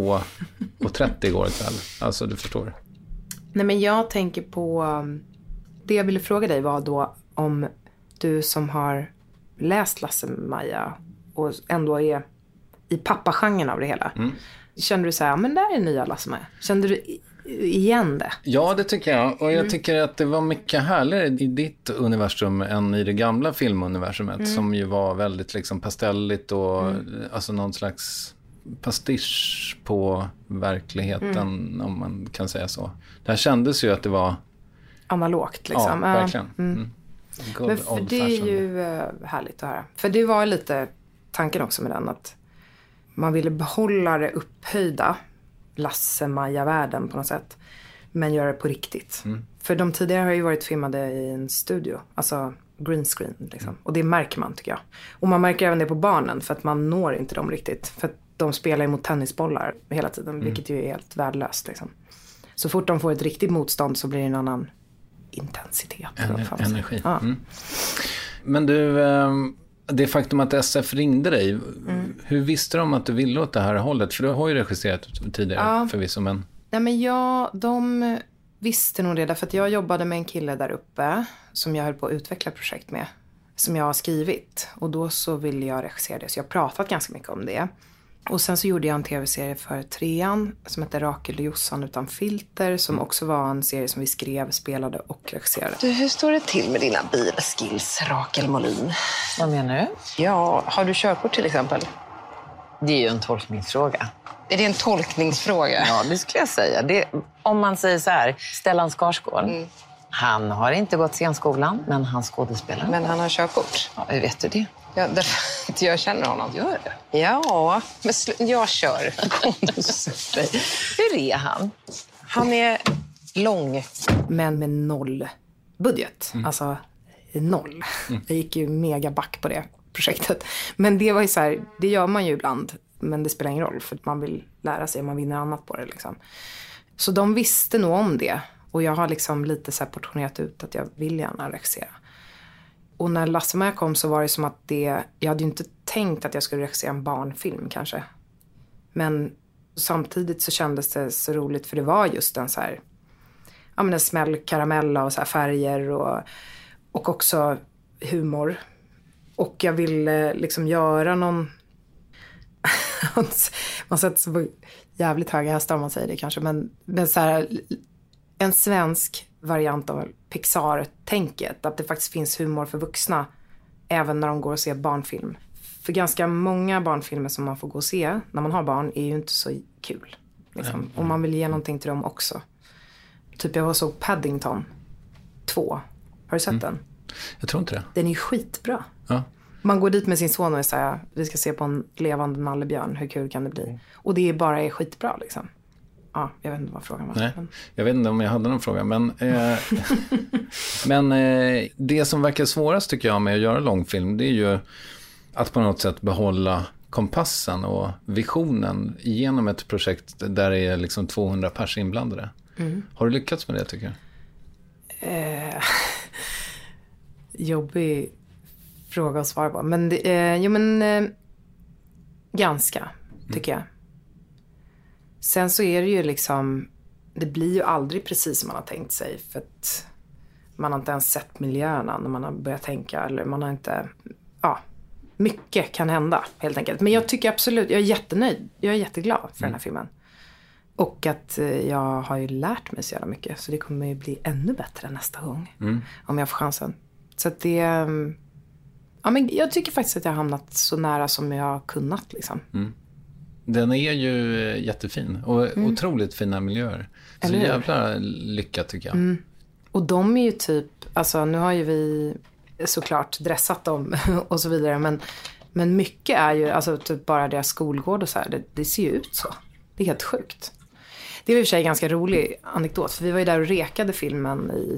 22:30 igår kväll. Alltså, du förstår. Nej, men jag tänker på... Det jag ville fråga dig var då om du som har läst Lasse-Maja och ändå är i pappagenren av det hela. Kände du så här, men där är nya Lasse-Maja. Kände du igen det? Ja, det tycker jag. Och jag tycker att det var mycket härligare i ditt universum än i det gamla filmuniversumet. Som ju var väldigt liksom pastelligt och alltså någon slags pastisch på verkligheten, om man kan säga så. Det här kändes ju att det var analogt liksom. Ja, verkligen. Men för det är ju härligt att höra. För det var lite tanken också med den, att man ville behålla det upphöjda Lasse-Maja-världen på något sätt, men göra det på riktigt. För de tidigare har ju varit filmade i en studio, alltså green screen liksom. Och det märker man, tycker jag. Och man märker även det på barnen, för att man når inte dem riktigt. För att de spelar mot tennisbollar hela tiden, vilket ju är helt värdelöst liksom. Så fort de får ett riktigt motstånd så blir det en annan intensitet. Energi. Ja. Men du, det faktum att SF ringde dig, hur visste de att du ville åt det här hållet? För du har ju regisserat tidigare förvisso, men... Nej, men de visste nog det, därför att jag jobbade med en kille där uppe som jag höll på att utveckla projekt med, som jag har skrivit. Och då så ville jag regissera det, så jag har pratat ganska mycket om det. Och sen så gjorde jag en tv-serie för 3:an som heter Rakel och Jossan utan filter, som också var en serie som vi skrev, spelade och regisserade. Du, hur står det till med dina bilskills, Rakel Molin? Vad menar du? Ja, har du körkort till exempel? Det är ju en tolkningsfråga. Är det en tolkningsfråga? Ja, det skulle jag säga. Om man säger så här, Stellan Skarsgård. Han har inte gått scenskolan, men han skådespelar. Men han har körkort? Ja, hur vet du det? Ja, därför att jag känner honom. Gör det? Ja, men jag kör. Hur är han? Han är lång. Men med 0 budget. Alltså 0. Jag gick ju mega back på det projektet. Men det var ju så här, det gör man ju ibland. Men det spelar ingen roll, för man vill lära sig om man vinner annat på det liksom. Så de visste nog om det. Och jag har liksom lite så här portionerat ut att jag vill gärna regissera. Och när Lasse-Maja kom så var det som att jag hade ju inte tänkt att jag skulle regissera en barnfilm kanske. Men samtidigt så kändes det så roligt, för det var just en så här, ja men en smäll karamella och så här färger och också humor. Och jag ville liksom göra någon man sätter sig på jävligt höga hästar om man säger det kanske, men så här, en svensk variant av Pixar-tänket, att det faktiskt finns humor för vuxna även när de går och ser barnfilm. För ganska många barnfilmer som man får gå och se när man har barn är ju inte så kul liksom. Och man vill ge någonting till dem också. Typ jag såg Paddington 2. Har du sett den? Jag tror inte det. Den är ju skitbra. Ja. Man går dit med sin son och säger, vi ska se på en levande nallebjörn, hur kul kan det bli? Och det är skitbra liksom. Ja, jag vet inte vad frågan var. Nej, jag vet inte om jag hade någon fråga. Men det som verkar svårast tycker jag med att göra långfilm, det är ju att på något sätt behålla kompassen och visionen genom ett projekt där det är liksom 200 pers inblandade. Har du lyckats med det, tycker du? Jobbig fråga att svara på. Men, ganska, tycker jag. Sen så är det ju liksom, det blir ju aldrig precis som man har tänkt sig, för att man har inte ens sett miljöerna när man har börjat tänka, eller man har inte, mycket kan hända helt enkelt. Men jag tycker absolut, jag är jättenöjd. Jag är jätteglad för den här filmen. Och att jag har ju lärt mig så jävla mycket. Så det kommer ju bli ännu bättre nästa gång. Om jag får chansen. Så att det... Ja, men jag tycker faktiskt att jag har hamnat så nära som jag har kunnat liksom. Den är ju jättefin. Och otroligt fina miljöer. Så jävla lycka tycker jag. Och de är ju typ... Alltså nu har ju vi såklart dressat dem och så vidare. Men mycket är ju... Alltså typ bara deras skolgård och så här. Det ser ju ut så. Det är helt sjukt. Det är i och för sig en ganska rolig anekdot. För vi var ju där och rekade filmen i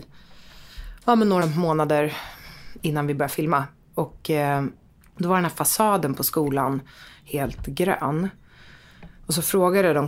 några månader innan vi började filma. Och då var den här fasaden på skolan helt grön. Och så frågade de,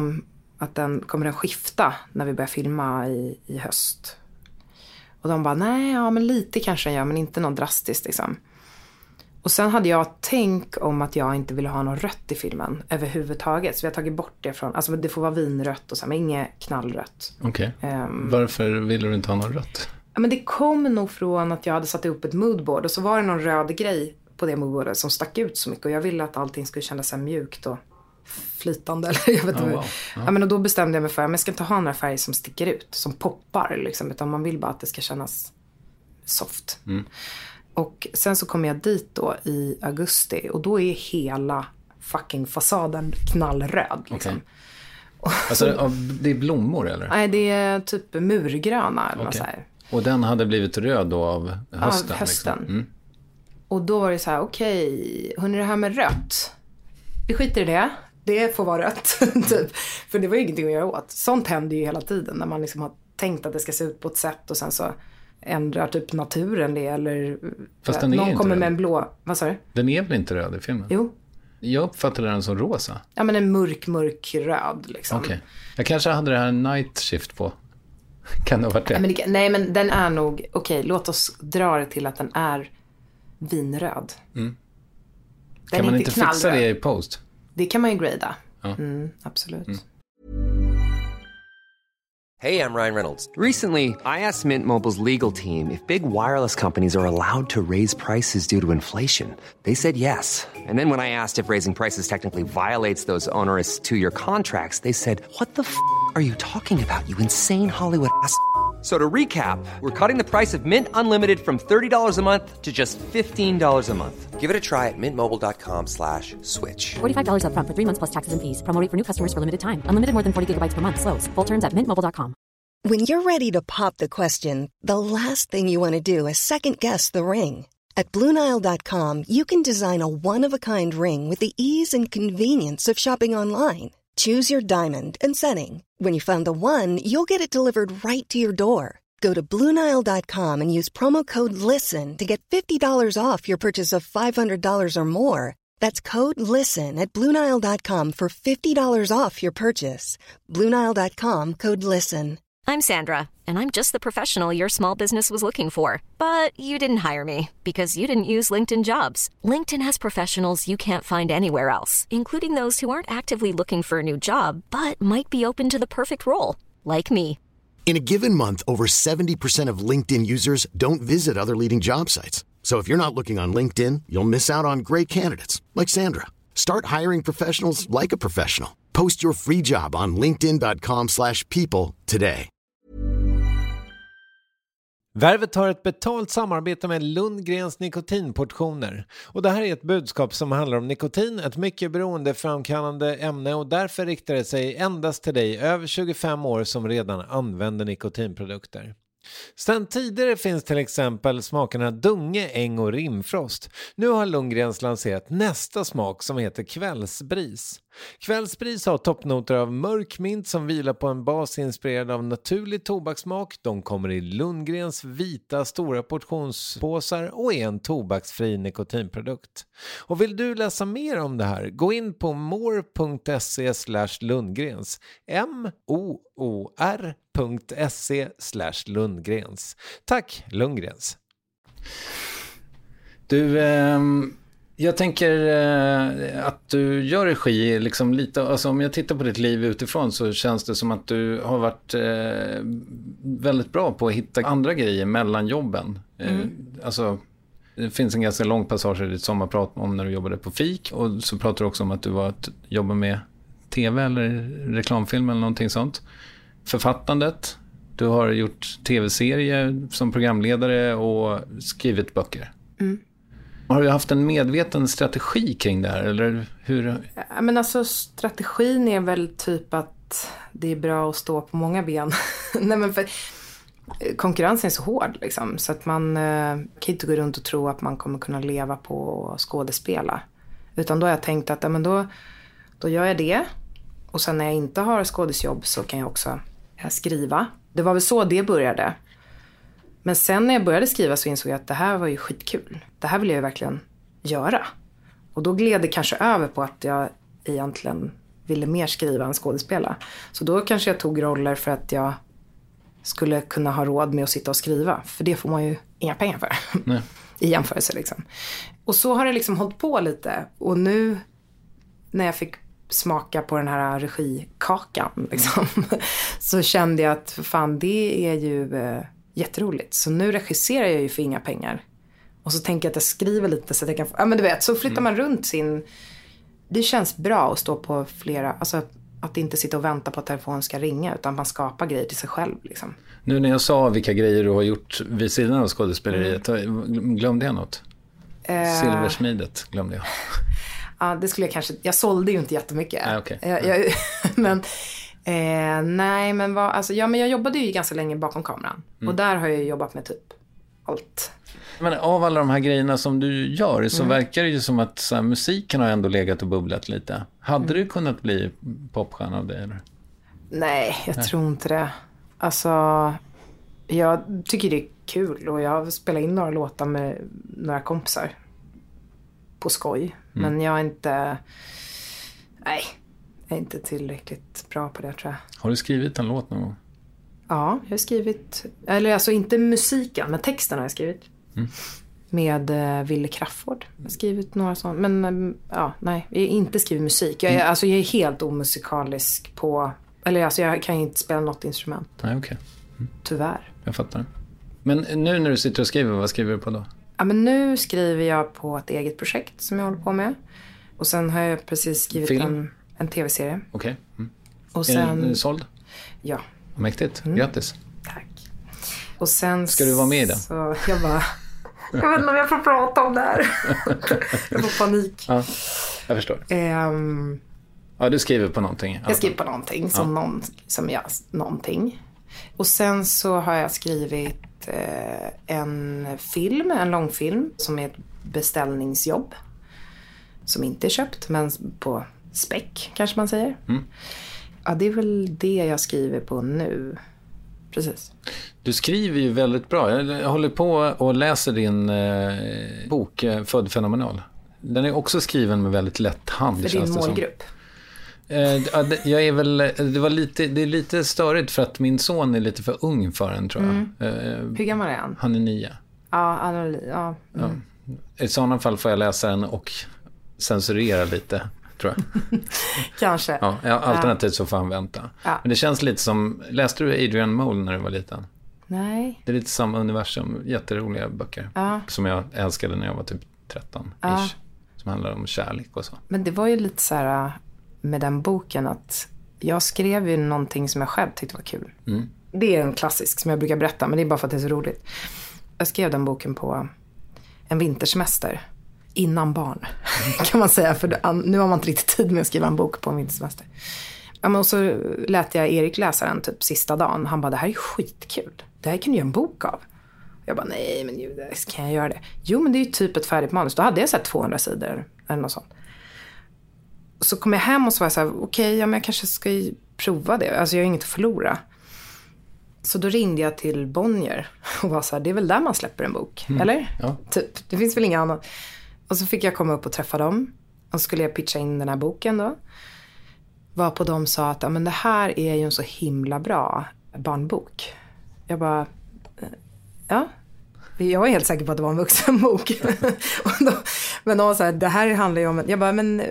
kommer den skifta när vi börjar filma i höst? Och de bara, nej, men lite kanske den gör, men inte något drastiskt liksom. Och sen hade jag tänkt om att jag inte ville ha något rött i filmen överhuvudtaget. Så vi har tagit bort det från, alltså det får vara vinrött och så, men inget knallrött. Okej. Varför ville du inte ha något rött? Ja, men det kom nog från att jag hade satt upp ett moodboard. Och så var det någon röd grej på det moodboardet som stack ut så mycket. Och jag ville att allting skulle kännas så här mjukt och flytande. Eller jag vet inte. Wow. Ja, men och då bestämde jag mig för att jag ska inte ha några färger som sticker ut. Som poppar liksom. Utan man vill bara att det ska kännas soft. Och sen så kom jag dit då i augusti. Och då är hela fucking fasaden knallröd liksom. Okay. Alltså det är blommor eller? Nej, det är typ murgröna eller så här. Och den hade blivit röd då av hösten? Av hösten. Liksom. Och då var det så här, okej, hörni, det här med rött. Vi skiter i det. Det får vara rött. Typ. För det var ju ingenting att göra åt. Sånt händer ju hela tiden. När man liksom har tänkt att det ska se ut på ett sätt. Och sen så ändrar typ naturen det. Eller fast den är någon inte kommer röd. med en blå. Vad sa du? Den är väl inte röd i filmen? Jo. Jag uppfattade den som rosa. Ja, men en mörk röd liksom. Okej. Jag kanske hade det här night shift på. Kan det ha varit det? Nej, men den är nog... Okej, låt oss dra det till att den är vinröd. Kan man inte fixa det i post? Det kan man ju grada. Ja. Absolut. Hey, I'm Ryan Reynolds. Recently, I asked Mint Mobile's legal team if big wireless companies are allowed to raise prices due to inflation. They said yes. And then when I asked if raising prices technically violates those onerous two-year contracts, they said, "What the f*** are you talking about, you insane Hollywood ass?" So to recap, we're cutting the price of Mint Unlimited from $30 a month to just $15 a month. Give it a try at mintmobile.com/switch. $45 up front for 3 months plus taxes and fees. Promo rate for new customers for limited time. Unlimited more than 40 gigabytes per month. Slows full terms at mintmobile.com. When you're ready to pop the question, the last thing you want to do is second-guess the ring. At BlueNile.com, you can design a one-of-a-kind ring with the ease and convenience of shopping online. Choose your diamond and setting. When you find the one, you'll get it delivered right to your door. Go to BlueNile.com and use promo code LISTEN to get $50 off your purchase of $500 or more. That's code LISTEN at BlueNile.com for $50 off your purchase. BlueNile.com, code LISTEN. I'm Sandra, and I'm just the professional your small business was looking for. But you didn't hire me because you didn't use LinkedIn Jobs. LinkedIn has professionals you can't find anywhere else, including those who aren't actively looking for a new job, but might be open to the perfect role, like me. In a given month, over 70% of LinkedIn users don't visit other leading job sites. So if you're not looking on LinkedIn, you'll miss out on great candidates like Sandra. Start hiring professionals like a professional. Post your free job on linkedin.com/people today. Värvet har ett betalt samarbete med Lundgrens nikotinportioner. Och det här är ett budskap som handlar om nikotin, ett mycket beroendeframkallande ämne, och därför riktar det sig endast till dig över 25 år som redan använder nikotinprodukter. Sedan tidigare finns till exempel smakerna Dunge, Äng och Rimfrost. Nu har Lundgrens lanserat nästa smak som heter Kvällsbris. Kvällsbris har toppnoter av mörk mint som vilar på en bas inspirerad av naturlig tobakssmak. De kommer i Lundgrens vita stora portionspåsar och är en tobaksfri nikotinprodukt. Och vill du läsa mer om det här, gå in på more.se/Lundgrens. moor.se/Lundgrens. Tack Lundgrens. Du, jag tänker att du gör regi liksom lite, alltså om jag tittar på ditt liv utifrån så känns det som att du har varit väldigt bra på att hitta andra grejer mellan jobben. Alltså Det finns en ganska lång passage i ditt sommarprat om när du jobbade på FIK. Och så pratar du också om att du var att jobba med tv eller reklamfilm eller någonting sånt. Författandet. Du har gjort tv-serier som programledare och skrivit böcker. Mm. Har du haft en medveten strategi kring det här? Eller hur? Ja, men alltså strategin är väl typ att det är bra att stå på många ben. Nej, men för konkurrensen är så hård liksom, så att man kan inte gå runt och tro att man kommer kunna leva på skådespela. Utan då har jag tänkt att men då gör jag det. Och sen när jag inte har skådesjobb så kan jag också skriva. Det var väl så det började. Men sen när jag började skriva så insåg jag att det här var ju skitkul. Det här vill jag ju verkligen göra. Och då gled det kanske över på att jag egentligen ville mer skriva än skådespela. Så då kanske jag tog roller för att jag skulle kunna ha råd med att sitta och skriva. För det får man ju inga pengar för. Nej. I jämförelse liksom. Och så har det liksom hållit på lite. Och nu när jag fick smaka på den här regikakan liksom, så kände jag att fan, det är ju jätteroligt. Så nu regisserar jag ju för inga pengar. Och så tänker jag att jag skriver lite så att jag kan ja men du vet, så flyttar man runt sin. Det känns bra att stå på flera, alltså att inte sitta och vänta på att telefonen ska ringa, utan man skapar grejer till sig själv liksom. Nu när jag sa vilka grejer du har gjort vid sidan av skådespeleriet, glömde jag något? Silversmidet glömde jag. Ja, det skulle jag kanske, jag sålde ju inte jättemycket. Okay. Men nej, men alltså, ja, men jag jobbade ju ganska länge bakom kameran. Och där har jag jobbat med typ allt. Men av alla de här grejerna som du gör så verkar det ju som att så här, musiken har ändå legat och bubblat lite. Hade du kunnat bli popstjärna av det eller? Nej, jag tror inte det. Alltså, jag tycker det är kul och jag spelar in några låtar med några kompisar på skoj. Men jag är inte tillräckligt bra på det, tror jag. Har du skrivit en låt någon gång? Ja, jag har skrivit, eller alltså inte musiken, men texten har jag skrivit. Med Ville Crafoord. Jag har skrivit några sådana, men ja, nej, jag har inte skrivit musik. Jag är helt omusikalisk på, eller alltså jag kan inte spela något instrument. Nej, okej. Tyvärr. Jag fattar. Men nu när du sitter och skriver, vad skriver du på då? Ja, men nu skriver jag på ett eget projekt som jag håller på med. Och sen har jag precis skrivit en tv-serie. Okej. Och sen... Är den såld? Ja. Mäktigt. Grattis. Tack. Och sen... Ska du vara med i den? Så jag bara... jag vet inte om jag får prata om det här. Jag får panik. Ja, jag förstår. Ja, du skriver på någonting. Jag skriver på någonting. Någonting. Och sen så har jag skrivit en långfilm som är ett beställningsjobb. Som inte är köpt, men på späck kanske man säger. Ja, det är väl det jag skriver på nu. Precis. Du skriver ju väldigt bra. Jag håller på och läser din bok Född fenomenal. Den är också skriven med väldigt lätt hand. För din målgrupp. Jag är väl, det är lite störigt för att min son är lite för ung för en, tror jag. Hur gammal är han? Han är 9. Ja. I sådana fall får jag läsa den och censurera lite, tror jag. Kanske. Ja, alternativt så får han vänta. Ja. Men det känns lite som, läste du Adrian Mole när du var liten? Nej. Det är lite samma universum, jätteroliga böcker. Ja. Som jag älskade när jag var typ 13-ish. Som handlar om kärlek och så. Men det var ju lite så här med den boken att jag skrev ju någonting som jag själv tyckte var kul. Det är en klassisk som jag brukar berätta, men det är bara för att det är så roligt. Jag skrev den boken på en vintersemester innan barn, kan man säga. För nu har man inte riktigt tid med att skriva en bok på en vintersemester. Ja, men och så lät jag Erik läsa den typ sista dagen. Han bara, det här är skitkul. Det här kan du göra en bok av. Jag bara, nej men gud, kan jag göra det? Jo, men det är ju typ ett färdigt manus. Då hade jag så här 200 sidor eller något sånt. Så kom jag hem och så var jag så här, okej, men jag kanske ska prova det. Alltså jag har inget att förlora. Så då ringde jag till Bonnier och var så här, det är väl där man släpper en bok, eller? Ja. Typ, det finns väl inga annat. Och så fick jag komma upp och träffa dem. Och så skulle jag pitcha in den här boken då. Varpå de sa att men det här är ju en så himla bra barnbok. Jag bara, ja. Jag var helt säker på att det var en vuxenbok. Men de var så här, det här handlar ju om... Jag bara, men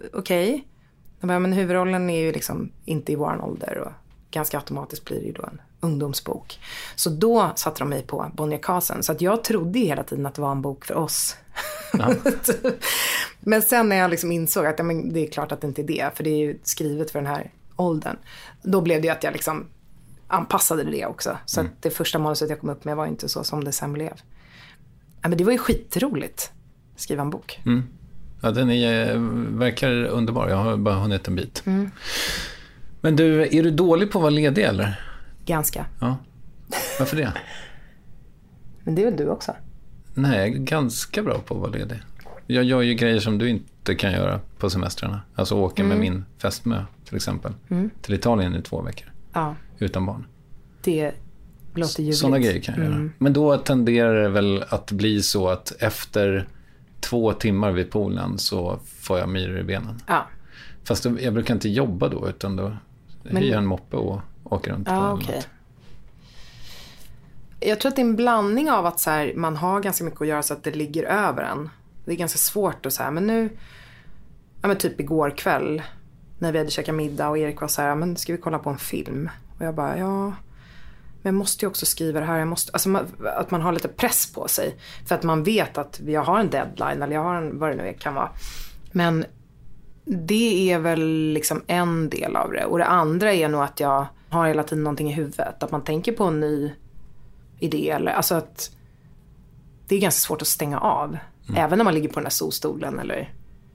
okej. Jag bara, men huvudrollen är ju liksom inte i vår ålder. Och ganska automatiskt blir det ju då en ungdomsbok. Så då satte de mig på Bonnier-kasen. Så att jag trodde hela tiden att det var en bok för oss. Ja. Men sen när jag liksom insåg att men det är klart att det inte är det. För det är ju skrivet för den här åldern. Då blev det att jag liksom anpassade det också. Så att det första manuset jag kom upp med var inte så som det sen blev. Ja, men det var ju skitroligt. Skriva en bok. Ja, den verkar underbar. Jag har bara hunnit en bit. Men du, är du dålig på att vara ledig eller? Ganska. Ja. Varför det? Men det är väl du också? Nej, jag är ganska bra på att vara ledig. Jag gör ju grejer som du inte kan göra på semestrarna. Alltså åka med min fästmö till exempel. Till Italien i 2 veckor. Ja. Utan barn. Det låter ljuvligt. Sådana grejer kan jag göra. Men då tenderar det väl att bli så att efter 2 timmar vid poolen så får jag myror i benen. Ja. Fast jag brukar inte jobba då, utan då hyr jag en moppe och åker runt. Ja, okej. Jag tror att det är en blandning av att så här, man har ganska mycket att göra så att det ligger över en. Det är ganska svårt att säga, men nu, ja men typ igår kväll när vi hade käkat middag och Erik var så här, men ska vi kolla på en film? Och jag bara, ja, men jag måste ju också skriva det här. Alltså att man har lite press på sig. För att man vet att jag har en deadline eller jag har en, vad det nu kan vara. Men det är väl liksom en del av det. Och det andra är nog att jag har hela tiden någonting i huvudet. Att man tänker på en ny idé. Eller, alltså att det är ganska svårt att stänga av. Även när man ligger på den där solstolen. Eller.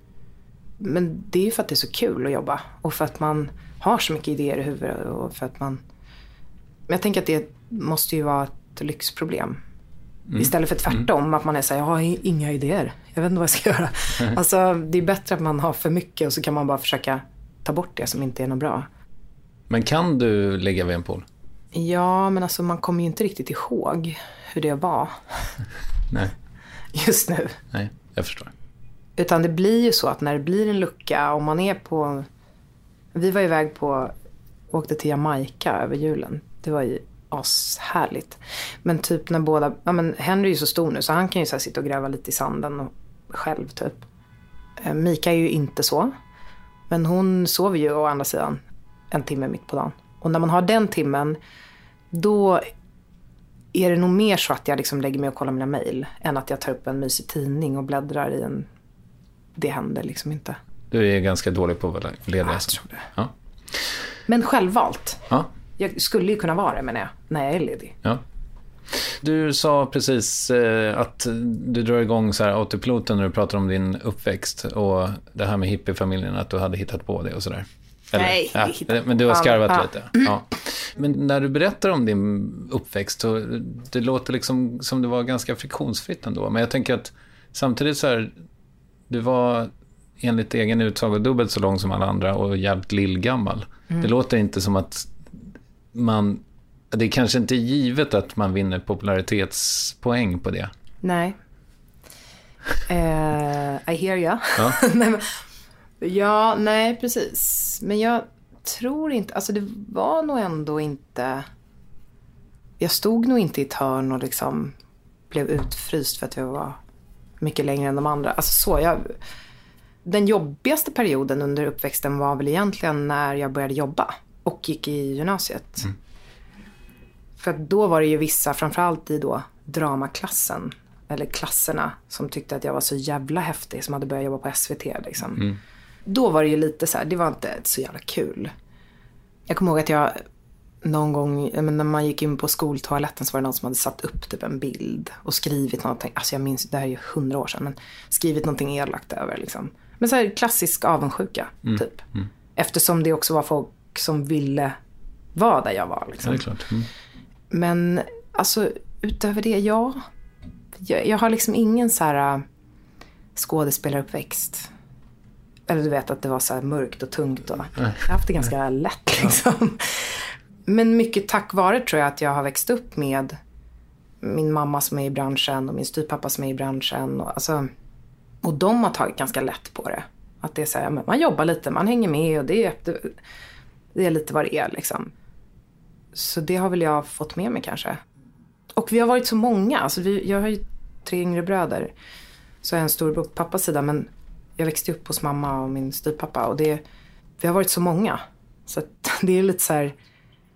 Men det är ju för att det är så kul att jobba. Och för att man har så mycket idéer i huvudet. Och för att man... Men jag tänker att det måste ju vara ett lyxproblem. Istället för tvärtom, att man är så här, jag har inga idéer. Jag vet inte vad jag ska göra. Alltså, det är bättre att man har för mycket och så kan man bara försöka ta bort det som inte är något bra. Men kan du ligga vid en pool? Ja, men alltså man kommer ju inte riktigt ihåg hur det var. Nej. Just nu. Nej, jag förstår. Utan det blir ju så att när det blir en lucka, om man är på... Vi var iväg åkte till Jamaica över julen. Det var ju ashärligt. Men typ när båda... Ja, men Henry är ju så stor nu så han kan ju så här sitta och gräva lite i sanden och själv typ. Mika är ju inte så. Men hon sover ju å andra sidan 1 timme mitt på dagen. Och när man har den timmen, då är det nog mer så att jag liksom lägger mig och kollar mina mejl än att jag tar upp en mysig tidning och bläddrar i en... Det händer liksom inte. Du är ganska dålig på att vara ledig. Ja, jag tror det. Ja. Men självvalt. Ja. Jag skulle ju kunna vara det, men när jag är ledig. Ja. Du sa precis att du drar igång så här autopiloten när du pratar om din uppväxt och det här med hippiefamiljen, att du hade hittat på det och sådär. Nej, ja, men du har skarvat lite. Ja. Men när du berättar om din uppväxt så det låter liksom som det var ganska friktionsfritt ändå. Men jag tänker att samtidigt så här, du var enligt egen utsago dubbelt så lång som alla andra och jävligt lillgammal. Det låter inte som att det är kanske inte givet att man vinner popularitetspoäng på det. Nej. I hear you. Ja. Nej, precis. Men jag tror inte, alltså det var nog ändå inte, jag stod nog inte i ett hörn och liksom blev utfryst för att jag var mycket längre än de andra. Alltså den jobbigaste perioden under uppväxten var väl egentligen när jag började jobba och gick i gymnasiet. För att då var det ju vissa, framförallt i då dramaklassen eller klasserna, som tyckte att jag var så jävla häftig, som hade börjat jobba på SVT liksom. Då var det ju lite så här, det var inte så jävla kul. Jag kommer ihåg att jag någon gång, när man gick in på skoltoaletten, så var det någon som hade satt upp typ en bild och skrivit någonting, alltså jag minns, det här är ju 100 år sedan, men skrivit någonting elakt över liksom. Men så här klassisk avundsjuka typ. Eftersom det också var folk som ville vara där jag var liksom. Ja, det är klart. Men alltså utöver det, jag har liksom ingen så här skådespelaruppväxt. Eller du vet att det var så här mörkt och tungt och jag har haft det ganska lätt liksom. Men mycket tack vare tror jag att jag har växt upp med min mamma som är i branschen och min styvpappa som är i branschen och de har tagit ganska lätt på det. Att det är så här, man jobbar lite, man hänger med och det är lite vad det är liksom. Så det har väl jag fått med mig kanske. Och vi har varit så många. Alltså jag har ju 3 yngre bröder. Så jag är en stor på pappas sida. Men jag växte upp hos mamma och min styvpappa. Och vi har varit så många. Så det är lite så här...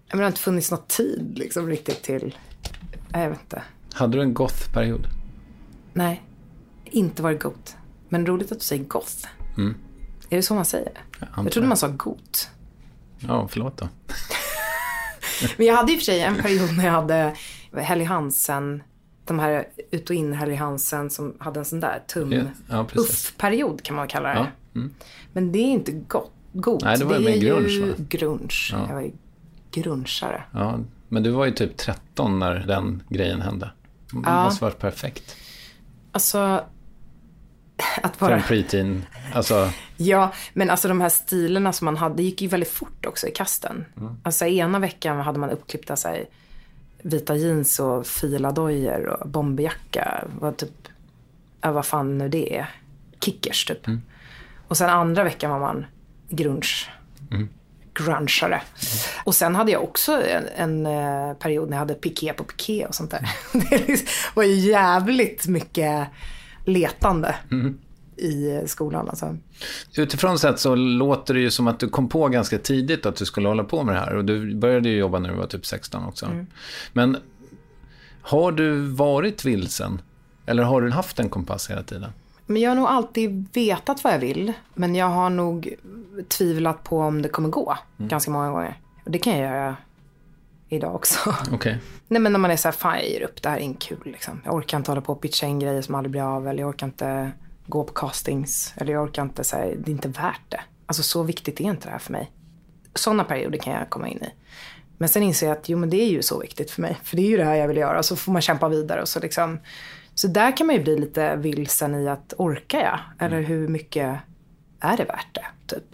Men det har inte funnits någon tid liksom riktigt till... Jag vet inte. Hade du en goth-period? Nej, inte varit goth. Men roligt att du säger goth. Mm. Är det så man säger? Jag trodde man sa got. Ja, förlåt då. Men jag hade i och för sig en period när jag hade Helly Hansen, de här ut- och in Helly Hansen som hade en sån där uff-period kan man kalla det. Ja. Mm. Men det är inte gott. Nej, det var med grunge, va? Grunge. Ja. Jag var ju grungeare. Ja, men du var ju typ 13 när den grejen hände. Det måste varit perfekt. Alltså... Att bara... För en preteen, alltså... Ja, men alltså de här stilerna som man hade, det gick ju väldigt fort också i kasten. Alltså ena veckan hade man uppklippta sig vita jeans och filadojor och bomberjacka. Var typ, vad fan nu det är. Kickers typ. Och sen andra veckan var man grungeare. Och sen hade jag också en period när jag hade piké på piké och sånt där. Det var ju jävligt mycket letande i skolan. Alltså. Utifrån sett så låter det ju som att du kom på ganska tidigt att du skulle hålla på med det här. Och du började ju jobba när du var typ 16 också. Men har du varit vilsen? Eller har du haft en kompass hela tiden? Men jag har nog alltid vetat vad jag vill. Men jag har nog tvivlat på om det kommer gå ganska många gånger. Och det kan jag göra idag också. Okay. Nej, men när man är så här, fan jag ger upp, det här är inte kul liksom. Jag orkar inte hålla på och pitcha in grejer som aldrig blir av. Eller jag orkar inte gå på castings. Eller jag orkar inte säga, det är inte värt det. Alltså så viktigt är inte det här för mig. Sådana perioder kan jag komma in i. Men sen inser jag att men det är ju så viktigt för mig. För det är ju det här jag vill göra. Och så får man kämpa vidare. Och så, liksom. Så där kan man ju bli lite vilsen i att orkar jag? Eller hur mycket är det värt det? Typ.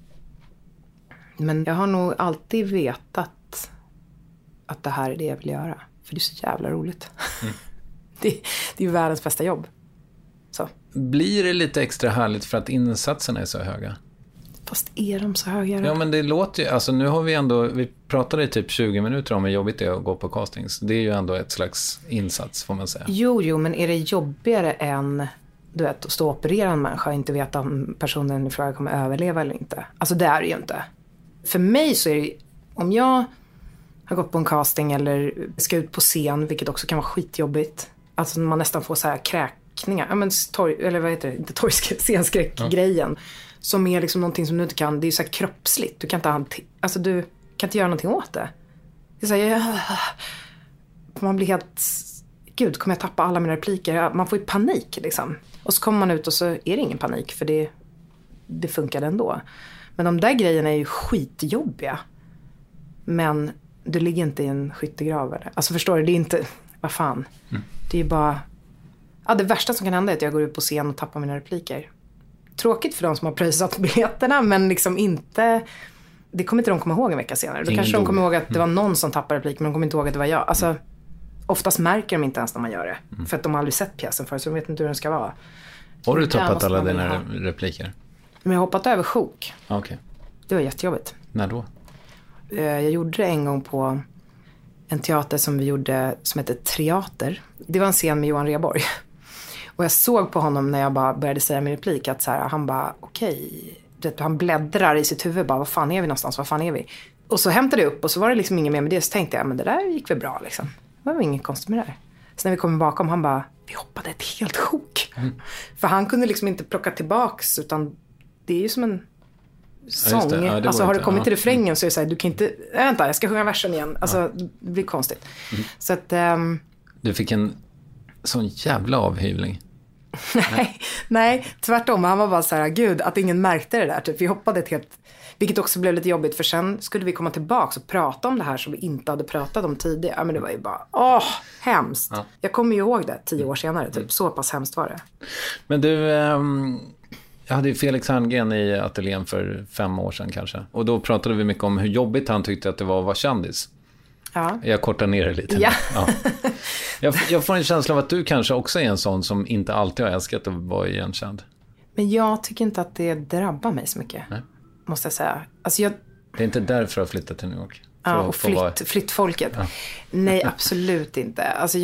Men jag har nog alltid vetat att det här är det jag vill göra. För det är så jävla roligt. Det är ju världens bästa jobb. Så. Blir det lite extra härligt för att insatserna är så höga? Fast är de så höga? Ja, men det låter ju... Alltså nu har vi pratade i typ 20 minuter om hur jobbigt det är att gå på castings. Det är ju ändå ett slags insats, får man säga. Jo, men är det jobbigare än att stå och operera en människa och inte veta om personen i fråga kommer överleva eller inte? Alltså det är det ju inte. För mig så är det... Om jag har gått på en casting eller ska ut på scen, vilket också kan vara skitjobbigt. Alltså man nästan får så här kräkningar. Ja, men eller vad heter det? Inte scenskräck-grejen. Som är liksom någonting som du inte kan. Det är ju så här kroppsligt. Du kan inte göra någonting åt det. Det är så här, man blir helt... Gud, kommer jag tappa alla mina repliker? Man får ju panik liksom. Och så kommer man ut och så är det ingen panik. För det funkar ändå. Men de där grejerna är ju skitjobbiga. Men du ligger inte i en skyttegrav eller? Alltså förstår du, det är inte... Vad fan. Det är ju bara... Ja, det värsta som kan hända är att jag går ut på scen och tappar mina repliker. Tråkigt för de som har pröjsat biljetterna, men liksom inte... Det kommer inte de komma ihåg en vecka senare. Då kanske de kommer ihåg att det var någon som tappade replik, men de kommer inte ihåg att det var jag. Alltså, oftast märker de inte ens när man gör det. För att de har aldrig sett pjäsen förut, så de vet inte hur den ska vara. Har du tappat alla dina repliker? Men jag har hoppat över sjok. Okay. Det var jättejobbigt. När då? Jag gjorde det en gång på en teater som vi gjorde som heter Teater. Det var en scen med Johan Rheborg. Och jag såg på honom när jag bara började säga min replik att så här, han bara okej. Han bläddrar i sitt huvud bara, vad fan är vi någonstans, vad fan är vi? Och så hämtade jag upp och så var det liksom inget mer med det. Så tänkte jag, men det där gick väl bra liksom. Det var inget konstigt med det där. Så när vi kom bakom, han bara, vi hoppade ett helt sjok. För han kunde liksom inte plocka tillbaks, utan det är ju som en sång. Ja, alltså har du kommit till refrängen så är det så här, du kan inte, vänta, jag ska sjunga versen igen. Alltså det blir konstigt. Så att... Du fick en sån jävla avhyvling. Nej, tvärtom. Han var bara så här, gud, att ingen märkte det där. Typ. Vi hoppade ett helt... Vilket också blev lite jobbigt, för sen skulle vi komma tillbaka och prata om det här som vi inte hade pratat om tidigare. Ja, men det var ju bara, hemskt. Ja. Jag kommer ju ihåg det 10 år senare, typ. Så pass hemskt var det. Men du, jag hade ju Felix Herngren i ateljén för 5 år sedan kanske. Och då pratade vi mycket om hur jobbigt han tyckte att det var att vara kändis. Ja. Jag kortar ner det lite. Ja. Jag får en känsla av att du kanske också är en sån som inte alltid har älskat att vara igenkänd. Men jag tycker inte att det drabbar mig så mycket. Nej. Måste jag säga. Alltså det är inte därför jag flyttat till New York. Ja, och flyttfolket. Ja. Nej, absolut inte. Alltså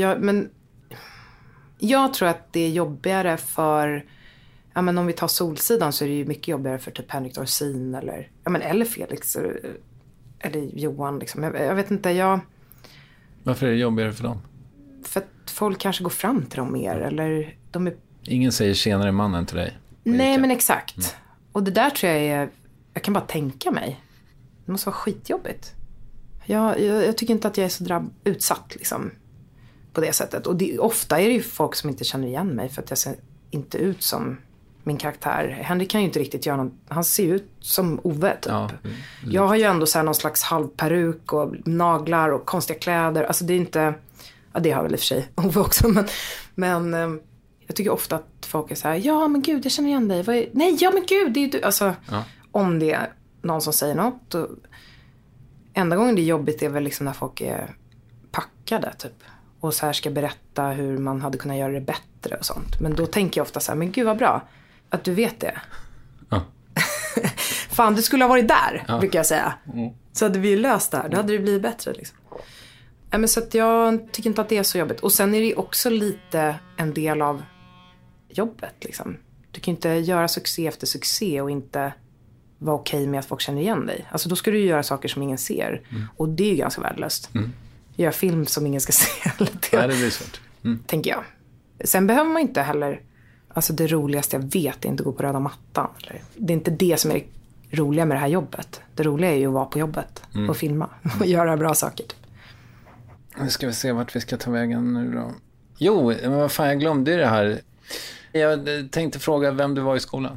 jag tror att det är jobbigare för... Ja, men om vi tar Solsidan så är det ju mycket jobbigare för typ Henrik Dorsin eller Felix eller Johan liksom. Jag vet inte, Varför är det jobbigare för dem? För att folk kanske går fram till dem mer, eller de är... Ingen säger tjenare mannen till dig. Nej, men exakt. Och det där tror jag kan bara tänka mig. Det måste vara skitjobbigt. Jag tycker inte att jag är så utsatt liksom, på det sättet. Och ofta är det ju folk som inte känner igen mig för att jag ser inte ut som min karaktär. Henrik kan ju inte riktigt göra något. Han ser ut som Ove typ. Ja, jag har ju ändå så här någon slags halvperuk och naglar och konstiga kläder. Alltså det är inte... Ja, det har väl i och för sig Ove också. Men jag tycker ofta att folk är så här: ja men gud, jag känner igen dig. Nej, ja men gud, det är ju du. Alltså, om det är någon som säger något. Och enda gången det är jobbigt är väl liksom när folk är packade typ. Och så här ska berätta hur man hade kunnat göra det bättre och sånt. Men då tänker jag ofta så här: men gud vad bra att du vet det. Ja. Fan, du skulle ha varit där, brukar jag säga. Så hade vi löst det här, då hade det blivit bättre liksom. Men så att jag tycker inte att det är så jobbigt. Och sen är det också lite en del av jobbet liksom. Du kan inte göra succé efter succé och inte vara okej med att folk känner igen dig. Alltså då ska du göra saker som ingen ser. Och det är ju ganska värdelöst. Göra film som ingen ska se. Nej, det blir svårt. Tänker jag. Sen behöver man inte heller... Alltså det roligaste jag vet är inte att gå på röda mattan. Eller, det är inte det som är det roliga med det här jobbet. Det roliga är ju att vara på jobbet och filma. Och göra bra saker typ. Nu ska vi se vart vi ska ta vägen nu då. Jo, men vad fan, jag glömde det här. Jag tänkte fråga vem du var i skolan.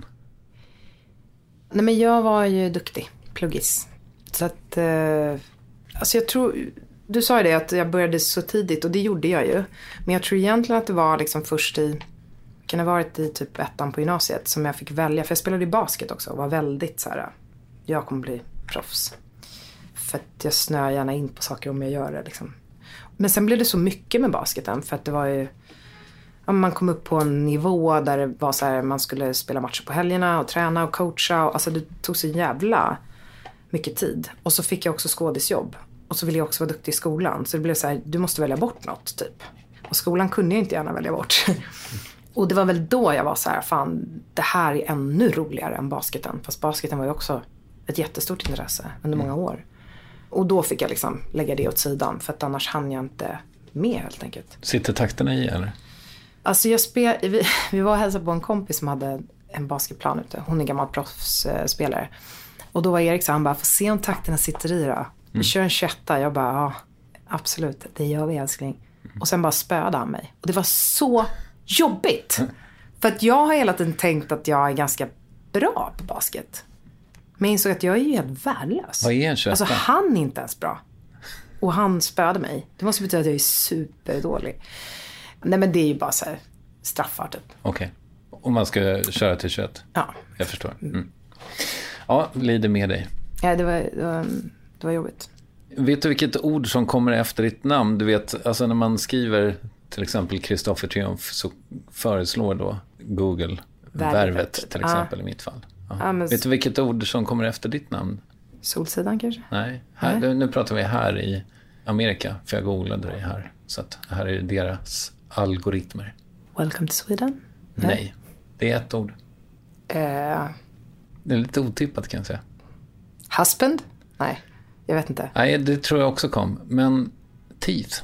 Nej, men jag var ju duktig. Pluggis. Så att... alltså jag tror... Du sa ju det att jag började så tidigt. Och det gjorde jag ju. Men jag tror egentligen att det var liksom först i... Kan ha varit i typ 1:an på gymnasiet. Som jag fick välja. För jag spelade i basket också. Och var väldigt så här... Jag kommer bli proffs. För att jag snör gärna in på saker om jag gör det liksom. Men sen blev det så mycket med basketen. För att det var ju... Man kom upp på en nivå där det var så här... Man skulle spela matcher på helgerna och träna och coacha. Och, alltså det tog så jävla mycket tid. Och så fick jag också skådisjobb. Och så ville jag också vara duktig i skolan. Så det blev så här, du måste välja bort något typ. Och skolan kunde jag inte gärna välja bort. Och det var väl då jag var så här, fan, det här är ännu roligare än basketen. Fast basketen var ju också ett jättestort intresse under många år. Och då fick jag liksom lägga det åt sidan. För att annars hann jag inte med helt enkelt. Sitter takterna i eller? Alltså vi var och hälsade på en kompis som hade en basketplan ute. Hon är gammal proffsspelare. Och då var Erik så han bara, får se om takterna sitter i då. Vi kör en 21. Jag bara, ja, absolut, det gör vi älskling. Och sen bara spöade han mig. Och det var så jobbigt. För att jag har hela tiden tänkt att jag är ganska bra på basket. Men jag insåg att jag är ju helt värdelös. Vad är en 21? Alltså han är inte ens bra. Och han spöade mig. Det måste betyda att jag är superdålig. Nej men det är ju bara så här straffar typ. Okej. Om man ska köra till 21. Ja. Jag förstår. Ja, lider med dig. Ja, det var jobbigt. Vet du vilket ord som kommer efter ditt namn? Du vet, alltså när man skriver till exempel Kristoffer Triumf så föreslår då Google Värvet till exempel i mitt fall. Ja. Vet du vilket ord som kommer efter ditt namn? Solsidan kanske? Nej, nu pratar vi här i Amerika, för jag googlade det här. Så att här är deras algoritmer. Welcome to Sweden? Nej, det är ett ord. Det är lite otippat kan jag säga. Husband? Nej, jag vet inte. Nej, det tror jag också kom. Men teeth?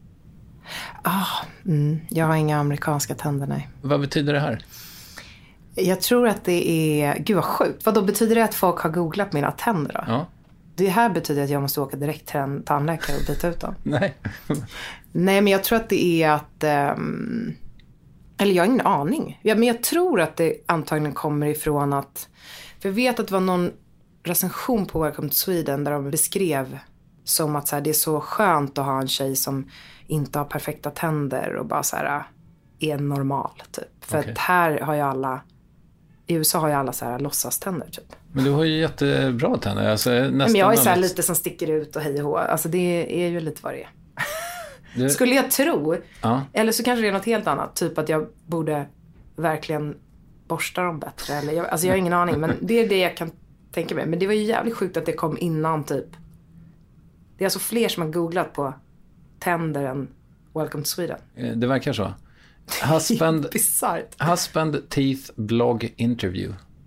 Jag har inga amerikanska tänder, nej. Vad betyder det här? Jag tror att det är... Gud vad sjukt. Vad då betyder det att folk har googlat mina tänder då? Ja. Det här betyder att jag måste åka direkt till en tandläkare och byta ut dem. Nej. Nej, men jag tror att det är att... eller jag har ingen aning. Men jag tror att det antagligen kommer ifrån att... För jag vet att det var någon recension på Welcome to Sweden där de beskrev som att så här, det är så skönt att ha en tjej som inte har perfekta tänder och bara så här är normal typ. För att här har ju alla... I USA har ju alla så här låtsaständer typ. Men du har ju jättebra tänder. Alltså, men jag har ju så här lite som sticker ut och hej och hå. Alltså det är ju lite vad det är. Skulle jag tro. Ja. Eller så kanske det är något helt annat. Typ att jag borde verkligen borsta dem bättre. Eller jag har ingen aning. Men det är det jag kan tänka mig. Men det var ju jävligt sjukt att det kom innan typ. Det är alltså fler som har googlat på tänder än Welcome to Sweden. Det verkar så. Husband teeth blog interview.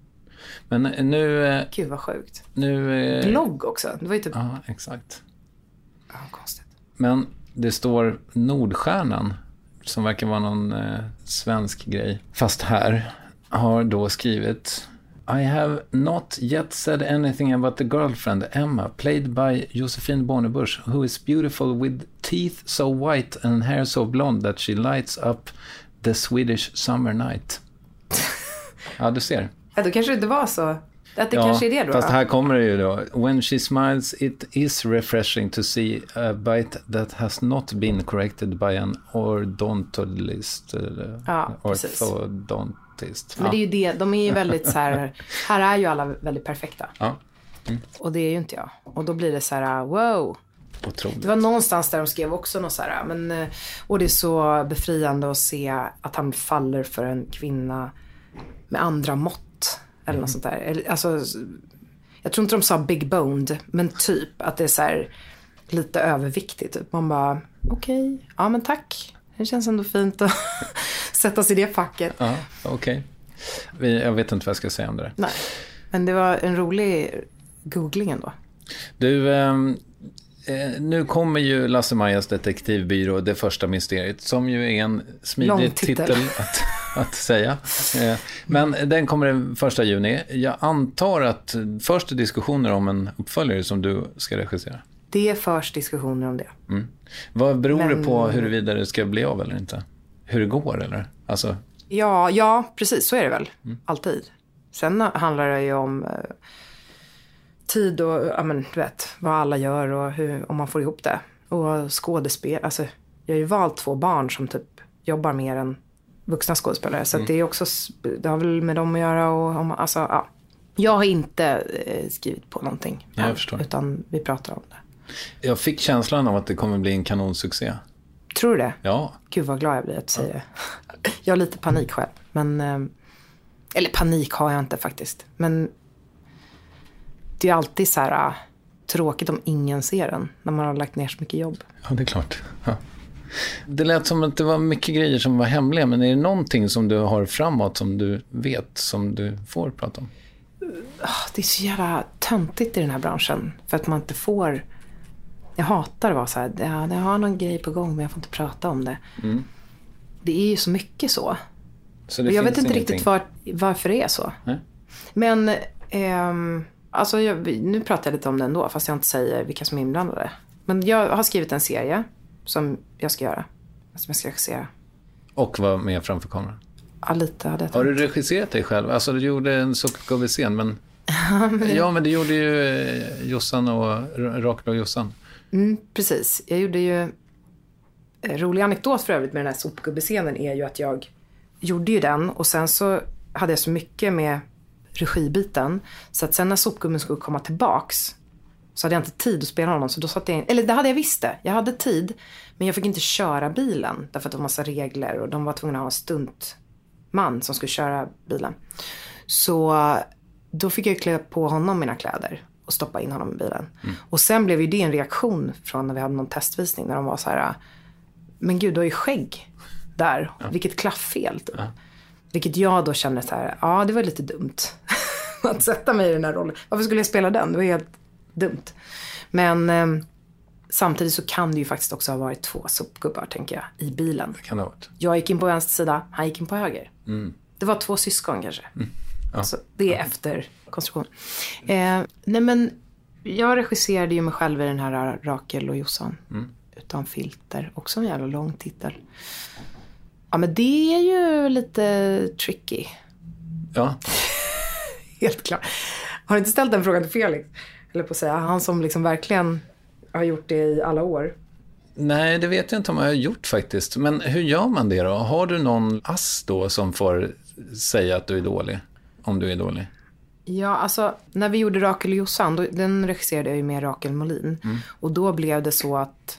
Men nu... Gud vad sjukt. Nu... Blogg också. Det var ju typ... Ja, exakt. Ja, konstigt. Men det står Nordstjärnan, som verkar vara någon svensk grej. Fast här har då skrivit... I have not yet said anything about the girlfriend, Emma, played by Josefin Bornebusch, who is beautiful with teeth so white and hair so blonde that she lights up the Swedish summer night. Ja, du ser. Ja, då kanske det inte var så. Att det kanske är det då. Fast här kommer det ju då. When she smiles, it is refreshing to see a bite that has not been corrected by an ordontologist. Ja, precis. Orthodontist. Men det är ju det. De är ju väldigt så här är ju alla väldigt perfekta. Ja. Mm. Och det är ju inte jag. Och då blir det så här, wow. Otroligt. Det var någonstans där de skrev också något så här, men, och det är så befriande att se att han faller för en kvinna med andra mått. Eller något sånt där. Alltså, jag tror inte de sa big boned, men typ att det är så här lite överviktigt. Typ. Man bara, okej, ja men tack. Det känns ändå fint att sätta sig i det facket. Ja, okej. Jag vet inte vad jag ska säga om det. Nej, men det var en rolig googling ändå. Du, nu kommer ju Lasse-Majas detektivbyrå, Det första mysteriet, som ju är en smidig titel att säga. Men den kommer den 1 juni. Jag antar att först är diskussioner om en uppföljare som du ska regissera. Det är först diskussioner om det. Mm. Vad beror det på huruvida det ska bli av eller inte? Hur det går eller? Alltså... Ja, precis. Så är det väl. Alltid. Sen handlar det ju om tid och ja, men, du vet, vad alla gör och hur, om man får ihop det. Och skådespel. Alltså, jag har ju valt 2 barn som typ jobbar mer än vuxna skådespelare. Så att det är också, det har väl med dem att göra. Och, alltså, ja. Jag har inte skrivit på någonting. Ja, jag förstår. Utan vi pratar om det. Jag fick känslan av att det kommer bli en kanonsuccé. Tror du det? Ja. Gud vad glad jag blir att säga det. Jag har lite panik själv. Men, eller panik har jag inte faktiskt. Men det är alltid så här tråkigt om ingen ser den. När man har lagt ner så mycket jobb. Ja, det är klart. Ja. Det lät som att det var mycket grejer som var hemliga. Men är det någonting som du har framåt som du vet som du får prata om? Det är så jävla töntigt i den här branschen. För att man inte får... Jag hatar att vara så här, ja, jag har någon grej på gång men jag får inte prata om det. Mm. Det är ju så mycket så. Jag vet inte riktigt varför det är så. Nej. Men alltså nu pratar jag lite om det ändå fast jag inte säger vilka som är inblandade. Men jag har skrivit en serie som jag ska göra. Som jag ska regissera. Och var med framför kameran? Ja, lite hade jag tänkt. Har du regisserat dig själv? Alltså du gjorde en sopgubbe-scen men... Ja, men det gjorde ju Jossan och Rakel och Jossan. Precis. Jag gjorde ju... Rolig anekdot för övrigt med den här sopgubbe-scenen är ju att jag gjorde ju den och sen så hade jag så mycket med regibiten så att sen när sopgubben skulle komma tillbaks så hade jag inte tid att spela honom så då satt jag in, eller det hade jag visst det. Jag hade tid men jag fick inte köra bilen därför att det var massa regler och de var tvungna att ha en stuntman som skulle köra bilen. Så då fick jag klä på honom mina kläder och stoppa in honom i bilen. Och sen blev ju det en reaktion från när vi hade någon testvisning när de var så här, men gud, du har ju skägg där. Ja. Vilket klafffel. Typ. Ja. Vilket jag då kände så här, ja det var lite dumt att sätta mig i den här rollen. Varför skulle jag spela den? Det var helt dumt. Men samtidigt så kan det ju faktiskt också ha varit 2 sopgubbar, tänker jag, i bilen. Det kan det ha varit. Jag gick in på vänster sida, han gick in på höger. Det var 2 syskon kanske. Ja. Så det är efter konstruktion. Nej men jag regisserade ju mig själv i den här Rakel och Jossan. Utan filter. Också en jävla lång titel. Ja men det är ju lite tricky. Ja. Helt klart. Har du inte ställt den frågan till Felix? Eller på att säga, han som liksom verkligen har gjort det i alla år. Nej, det vet jag inte om jag har gjort faktiskt. Men hur gör man det då? Har du någon ass då som får säga att du är dålig? Om du är dålig? Ja, alltså när vi gjorde Rakel och Jossan, den regisserade jag ju med Rakel Molin. Och då blev det så att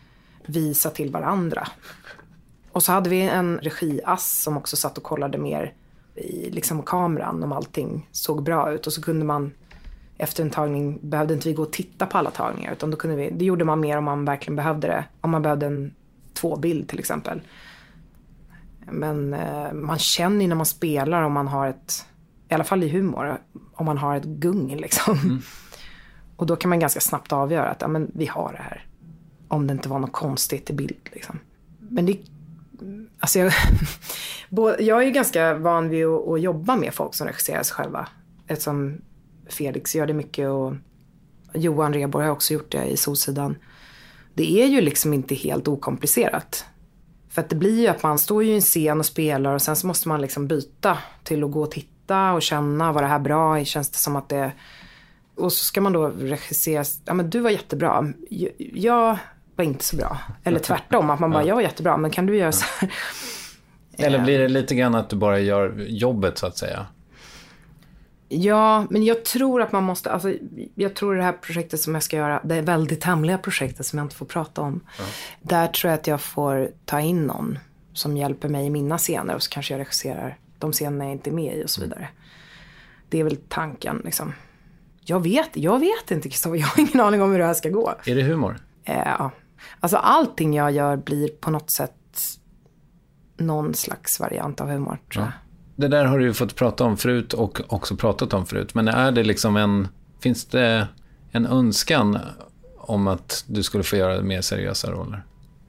vi sa till varandra. Och så hade vi en regiass som också satt och kollade mer i liksom kameran om allting såg bra ut. Och så kunde man efter en tagning, behövde inte vi gå och titta på alla tagningar. Utan då kunde vi, det gjorde man mer om man verkligen behövde det. Om man behövde en 2-bild till exempel. Men man känner ju när man spelar om man har ett I alla fall i humor. Om man har ett gung liksom. Och då kan man ganska snabbt avgöra att men vi har det här. Om det inte var något konstigt i bild liksom. Men det... Alltså jag är ju ganska van vid att jobba med folk som regisserar sig själva. Eftersom Felix gör det mycket och Johan Rheborg har också gjort det i Solsidan. Det är ju liksom inte helt okomplicerat. För att det blir ju att man står ju i en scen och spelar och sen så måste man liksom byta till att gå och titta och känna, var det här bra? Känns det som att det... Och så ska man då regissera, ja men du var jättebra. Jag var inte så bra. Eller tvärtom, att man bara, jag var jättebra, men kan du göra så här? Eller blir det lite grann att du bara gör jobbet så att säga? Ja, men jag tror att man måste, alltså, jag tror det här projektet som jag ska göra, det är väldigt hemliga projektet som jag inte får prata om. Där tror jag att jag får ta in någon som hjälper mig i mina scener och så kanske jag regisserar de scenerna jag inte är med i och så vidare. Det är väl tanken liksom. Jag vet inte, Kristoffer, jag har ingen aning om hur det här ska gå. Är det humor? Ja. Alltså allting jag gör blir på något sätt någon slags variant av humor, tror jag. Det där har du ju fått prata om förut och också pratat om förut. Men är det liksom finns det en önskan om att du skulle få göra mer seriösa roller?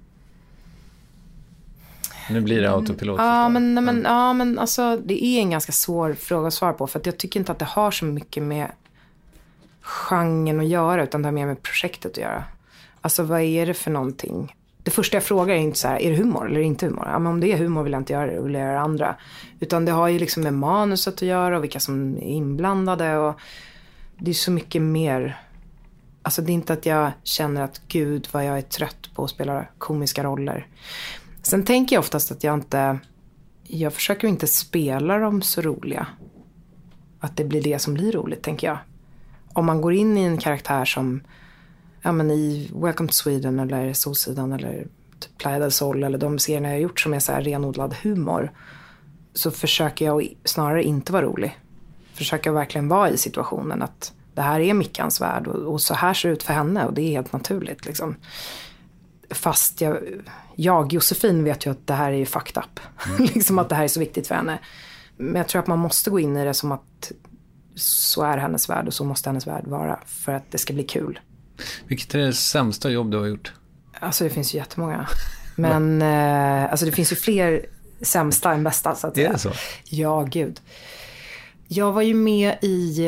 Nu blir det autopilot. Ja, men alltså det är en ganska svår fråga att svara på. För att jag tycker inte att det har så mycket med genren att göra, utan det har mer med projektet att göra. Alltså vad är det för någonting? Det första jag frågar är inte så här, är det humor eller inte humor? Ja, men om det är humor vill jag inte göra det, vill jag göra andra. Utan det har ju liksom med manuset att göra och vilka som är inblandade. Och det är så mycket mer. Alltså det är inte att jag känner att gud vad jag är trött på att spela komiska roller. Sen tänker jag oftast att jag försöker inte spela dem så roliga. Att det blir det som blir roligt, tänker jag. Om man går in i en karaktär som i Welcome to Sweden eller Solsidan eller typ Playa del Sol eller de serierna jag har gjort som är så här renodlad humor, så försöker jag snarare inte vara rolig. Försöker verkligen vara i situationen att det här är Mickans värld och så här ser det ut för henne och det är helt naturligt liksom. Fast jag Josefin vet ju att det här är ju fucked up. Liksom att det här är så viktigt för henne. Men jag tror att man måste gå in i det som att så är hennes värld och så måste hennes värld vara för att det ska bli kul. Vilket är det sämsta jobb du har gjort? Alltså det finns ju jättemånga. Men alltså det finns ju fler sämsta än bästa, så att säga. Är det så? Ja, gud. Jag var ju med i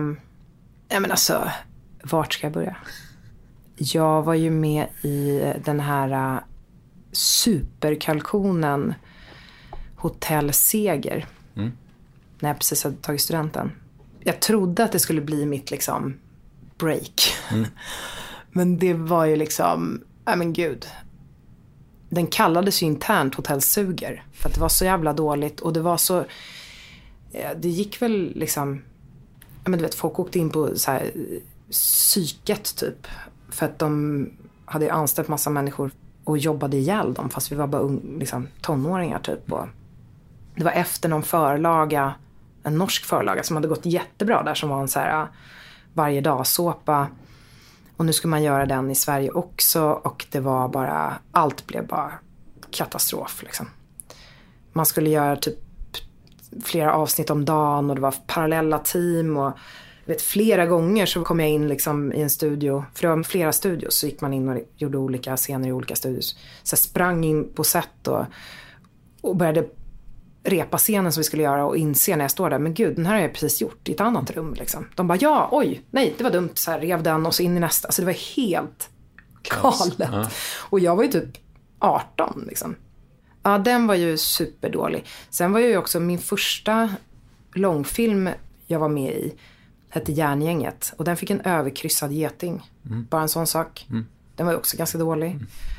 vart ska jag börja? Jag var ju med i den här superkalkonen Hotell Seger. När jag precis hade tagit studenten. Jag trodde att det skulle bli mitt liksom break. Men det var ju liksom, men gud. Den kallades ju internt Hotell Suger. För att det var så jävla dåligt. Och det var så, det gick väl liksom, du vet, folk åkte in på så här psyket typ. För att de hade anställt massa människor och jobbade ihjäl dem. Fast vi var bara liksom tonåringar typ. Och det var efter någon förlaga, en norsk förlaga som hade gått jättebra där, som var en så här varje dag såpa. Och nu skulle man göra den i Sverige också, och det var bara, allt blev bara katastrof liksom. Man skulle göra typ flera avsnitt om dagen och det var parallella team och flera gånger så kom jag in liksom i en studio, för det var flera studios, så gick man in och gjorde olika scener i olika studios. Så jag sprang in på set och började repa scenen som vi skulle göra och inse när jag står där, men gud, den här har jag precis gjort i ett annat rum liksom. De bara, nej, det var dumt, så här, rev den och så in i nästa. Så det var helt galet. Ja. Och jag var ju typ 18 liksom. Ja, den var ju superdålig. Sen var ju också min första långfilm jag var med i, hette Järngänget, och den fick en överkryssad geting. Bara en sån sak. Den var ju också ganska dålig.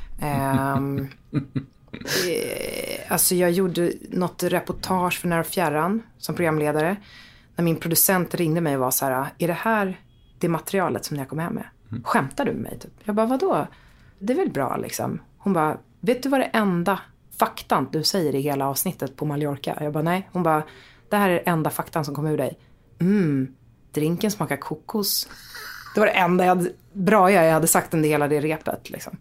Alltså jag gjorde något reportage för Nära och Fjärran som programledare. När min producent ringde mig och var så här: är det här det materialet som jag kom hem med? Skämtar du med mig typ? Jag bara, vadå? Det är väl bra liksom. Hon bara, vet du vad det enda faktan du säger i hela avsnittet på Mallorca? Jag bara, nej. Hon bara, det här är det enda faktan som kommer ur dig. Drinken smakar kokos. Det var det enda jag hade sagt under hela det repet liksom.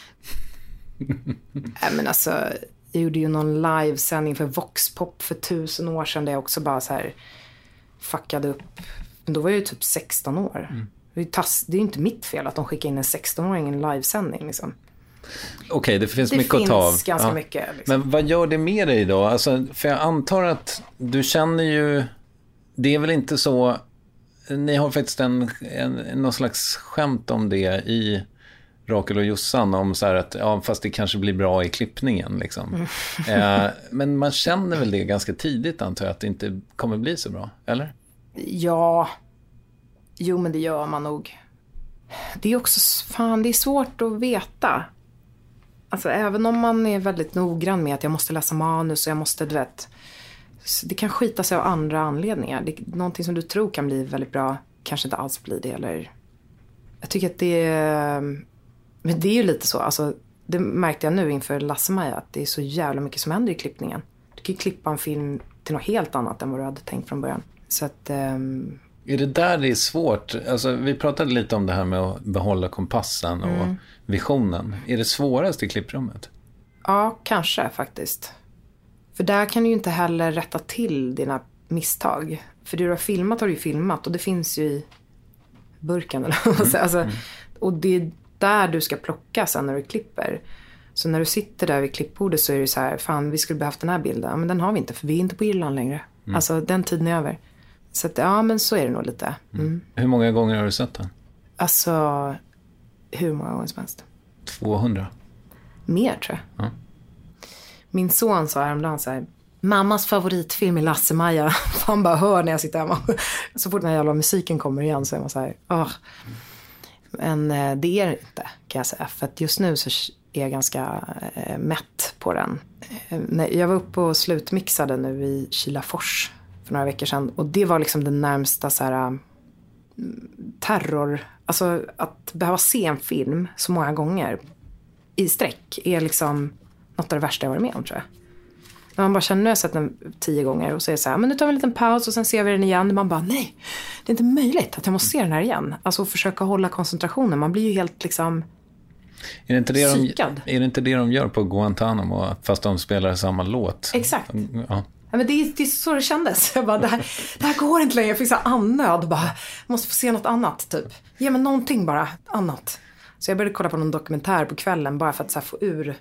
Men alltså, jag gjorde ju någon livesändning för Voxpop för 1000 år sedan, där jag också bara så här fuckade upp. Då var jag ju typ 16 år. Det är ju inte mitt fel att de skickar in en 16-åring i en livesändning liksom. Okej, det finns mycket att ta av. Det finns ganska mycket. Liksom. Men vad gör det med dig då? Alltså, för jag antar att du känner ju... Det är väl inte så... Ni har faktiskt någon slags skämt om det i Rakel och Jossan. Om så här att, ja, fast det kanske blir bra i klippningen liksom. Men man känner väl det ganska tidigt, antar jag, att det inte kommer bli så bra, eller? Ja. Jo, men det gör man nog. Det är också... Fan, det är svårt att veta. Alltså även om man är väldigt noggrann med att jag måste läsa manus och jag måste, du vet, det kan skita sig av andra anledningar. Det är någonting som du tror kan bli väldigt bra, kanske inte alls blir det. Eller jag tycker att det är, men det är ju lite så, alltså det märkte jag nu inför Lasse-Maja, att det är så jävla mycket som händer i klippningen. Du kan ju klippa en film till något helt annat än vad du hade tänkt från början. Så att är det där det är svårt? Alltså, vi pratade lite om det här med att behålla kompassen och visionen. Är det svårast i klipprummet? Ja, kanske faktiskt. För där kan du ju inte heller rätta till dina misstag. För det du har filmat har du ju filmat. Och det finns ju i burken. Alltså, och det är där du ska plocka sen när du klipper. Så när du sitter där vid klippbordet så är det så här, fan, vi skulle behövt den här bilden. Men den har vi inte, för vi är inte på Irland längre. Alltså den tiden är över. Så att, ja, men så är det nog lite. Hur många gånger har du sett den? Alltså, hur många gånger som helst? 200? Mer, tror jag. Ja. Min son sa häromdagen så här: mammas favoritfilm är Lasse-Maja. Han bara hör när jag sitter hemma. Så fort den här jävla musiken kommer igen så är man så här, Men det är det inte, kan jag säga. För att just nu så är jag ganska mätt på den. Jag var uppe och slutmixade nu i Kilafors för några veckor sedan. Och det var liksom den närmsta så här terror. Alltså att behöva se en film så många gånger i sträck är liksom något av det värsta jag varit med om, tror jag. När man bara känner, nu har jag sett den 10 gånger och säger så här, men nu tar vi en liten paus och sen ser vi den igen. Man bara, nej, det är inte möjligt att jag måste se den här igen. Alltså försöka hålla koncentrationen. Man blir ju helt liksom är det inte det psykad. Är det inte det de gör på Guantanamo, fast de spelar samma låt? Exakt. Ja. Ja, men det är så det kändes. Jag bara, det här går inte längre. Jag fick så här annöd och bara, måste få se något annat typ. Ge mig någonting bara, annat. Så jag började kolla på någon dokumentär på kvällen bara för att så här, få ur.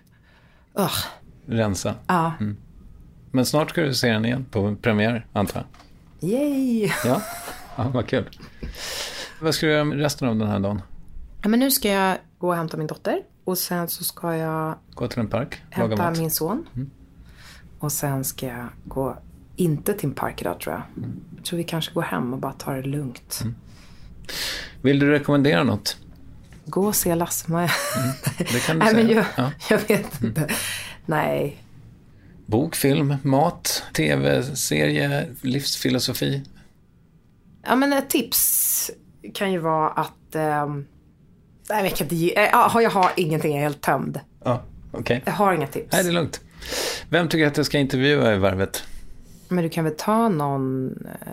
Rensa. Ja. Men snart ska du se den igen på premiär, antar jag. Yay! Ja, vad kul. Vad ska du göra resten av den här dagen? Ja, men nu ska jag gå och hämta min dotter. Och sen så ska jag gå till en park, hämta min son. Och sen ska jag gå, inte till en park idag, tror jag. Jag tror vi kanske går hem och bara tar det lugnt. Vill du rekommendera något? Gå och se Lasse-Maja. Det kan du säga. Men jag vet inte. Nej. Bok, film, mat, tv-serie, livsfilosofi. Ja, men ett tips kan ju vara att jag har ingenting, jag är helt tömd. Ja, okej. Jag har inga tips. Nej, det är lugnt. Vem tycker att jag ska intervjua i Värvet? Men du kan väl ta någon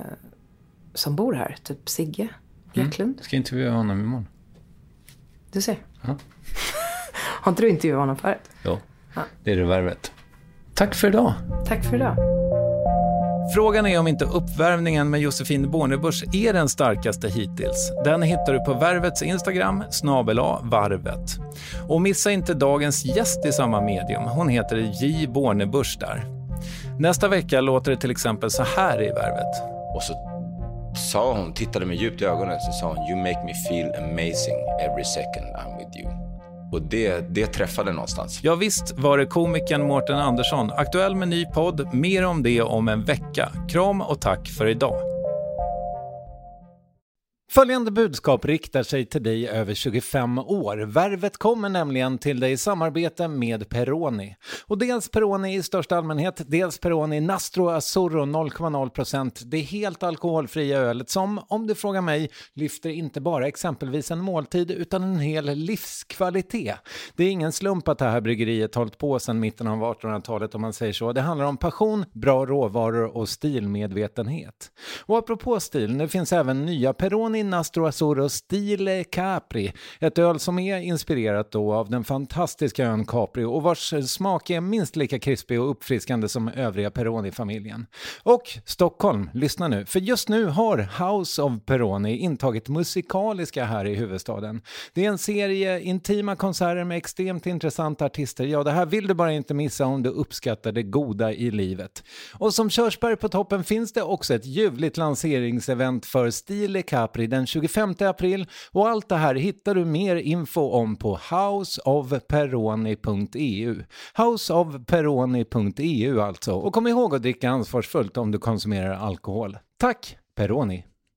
som bor här, typ Sigge Eklund. Ska intervjua honom imorgon. Du ser. Ja. Har inte du intervjuat honom förut? Jo, det är det Värvet. Tack för idag. Tack för idag. Frågan är om inte uppvärmningen med Josefin Bornebusch är den starkaste hittills. Den hittar du på Värvets Instagram, @varvet. Och missa inte dagens gäst i samma medium. Hon heter J. Bornebusch där. Nästa vecka låter det till exempel så här i Värvet. Och så sa hon, tittade mig djupt i ögonen, så sa hon: you make me feel amazing every second I'm with you. Och det träffade någonstans. Ja, visst var det komikern Mårten Andersson. Aktuell med ny podd. Mer om det om en vecka. Kram och tack för idag. Följande budskap riktar sig till dig över 25 år. Värvet kommer nämligen till dig i samarbete med Peroni. Och dels Peroni i största allmänhet, dels Peroni Nastro Azzurro 0,0%. Det är helt alkoholfria ölet som, om du frågar mig, lyfter inte bara exempelvis en måltid utan en hel livskvalitet. Det är ingen slump att det här bryggeriet hållit på sedan mitten av 1800-talet, om man säger så. Det handlar om passion, bra råvaror och stilmedvetenhet. Och apropå stil, det finns även nya Peroni Peroni Nastro Azzurro Stile Capri. Ett öl som är inspirerat då av den fantastiska ön Capri och vars smak är minst lika krispig och uppfriskande som övriga Peroni-familjen. Och Stockholm, lyssna nu, för just nu har House of Peroni intagit musikaliska här i huvudstaden. Det är en serie intima konserter med extremt intressanta artister. Ja, det här vill du bara inte missa om du uppskattar det goda i livet. Och som körsbär på toppen finns det också ett ljuvligt lanseringsevent för Stile Capri den 25 april och allt det här hittar du mer info om på houseofperoni.eu. Houseofperoni.eu alltså. Och kom ihåg att dricka ansvarsfullt om du konsumerar alkohol. Tack, Peroni!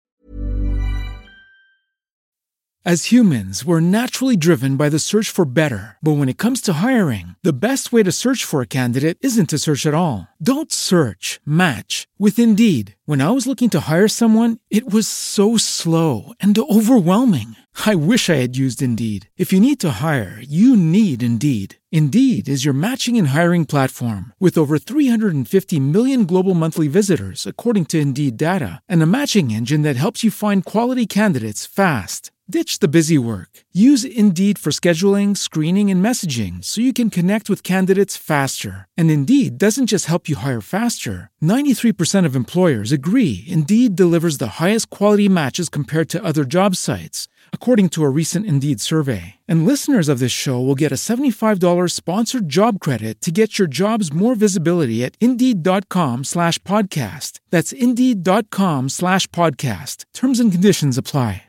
As humans, we're naturally driven by the search for better. But when it comes to hiring, the best way to search for a candidate isn't to search at all. Don't search, match with Indeed. When I was looking to hire someone, it was so slow and overwhelming. I wish I had used Indeed. If you need to hire, you need Indeed. Indeed is your matching and hiring platform with over 350 million global monthly visitors, according to Indeed data, and a matching engine that helps you find quality candidates fast. Ditch the busy work. Use Indeed for scheduling, screening, and messaging so you can connect with candidates faster. And Indeed doesn't just help you hire faster. 93% of employers agree Indeed delivers the highest quality matches compared to other job sites, according to a recent Indeed survey. And listeners of this show will get a $75 sponsored job credit to get your jobs more visibility at Indeed.com/podcast. That's Indeed.com/podcast. Terms and conditions apply.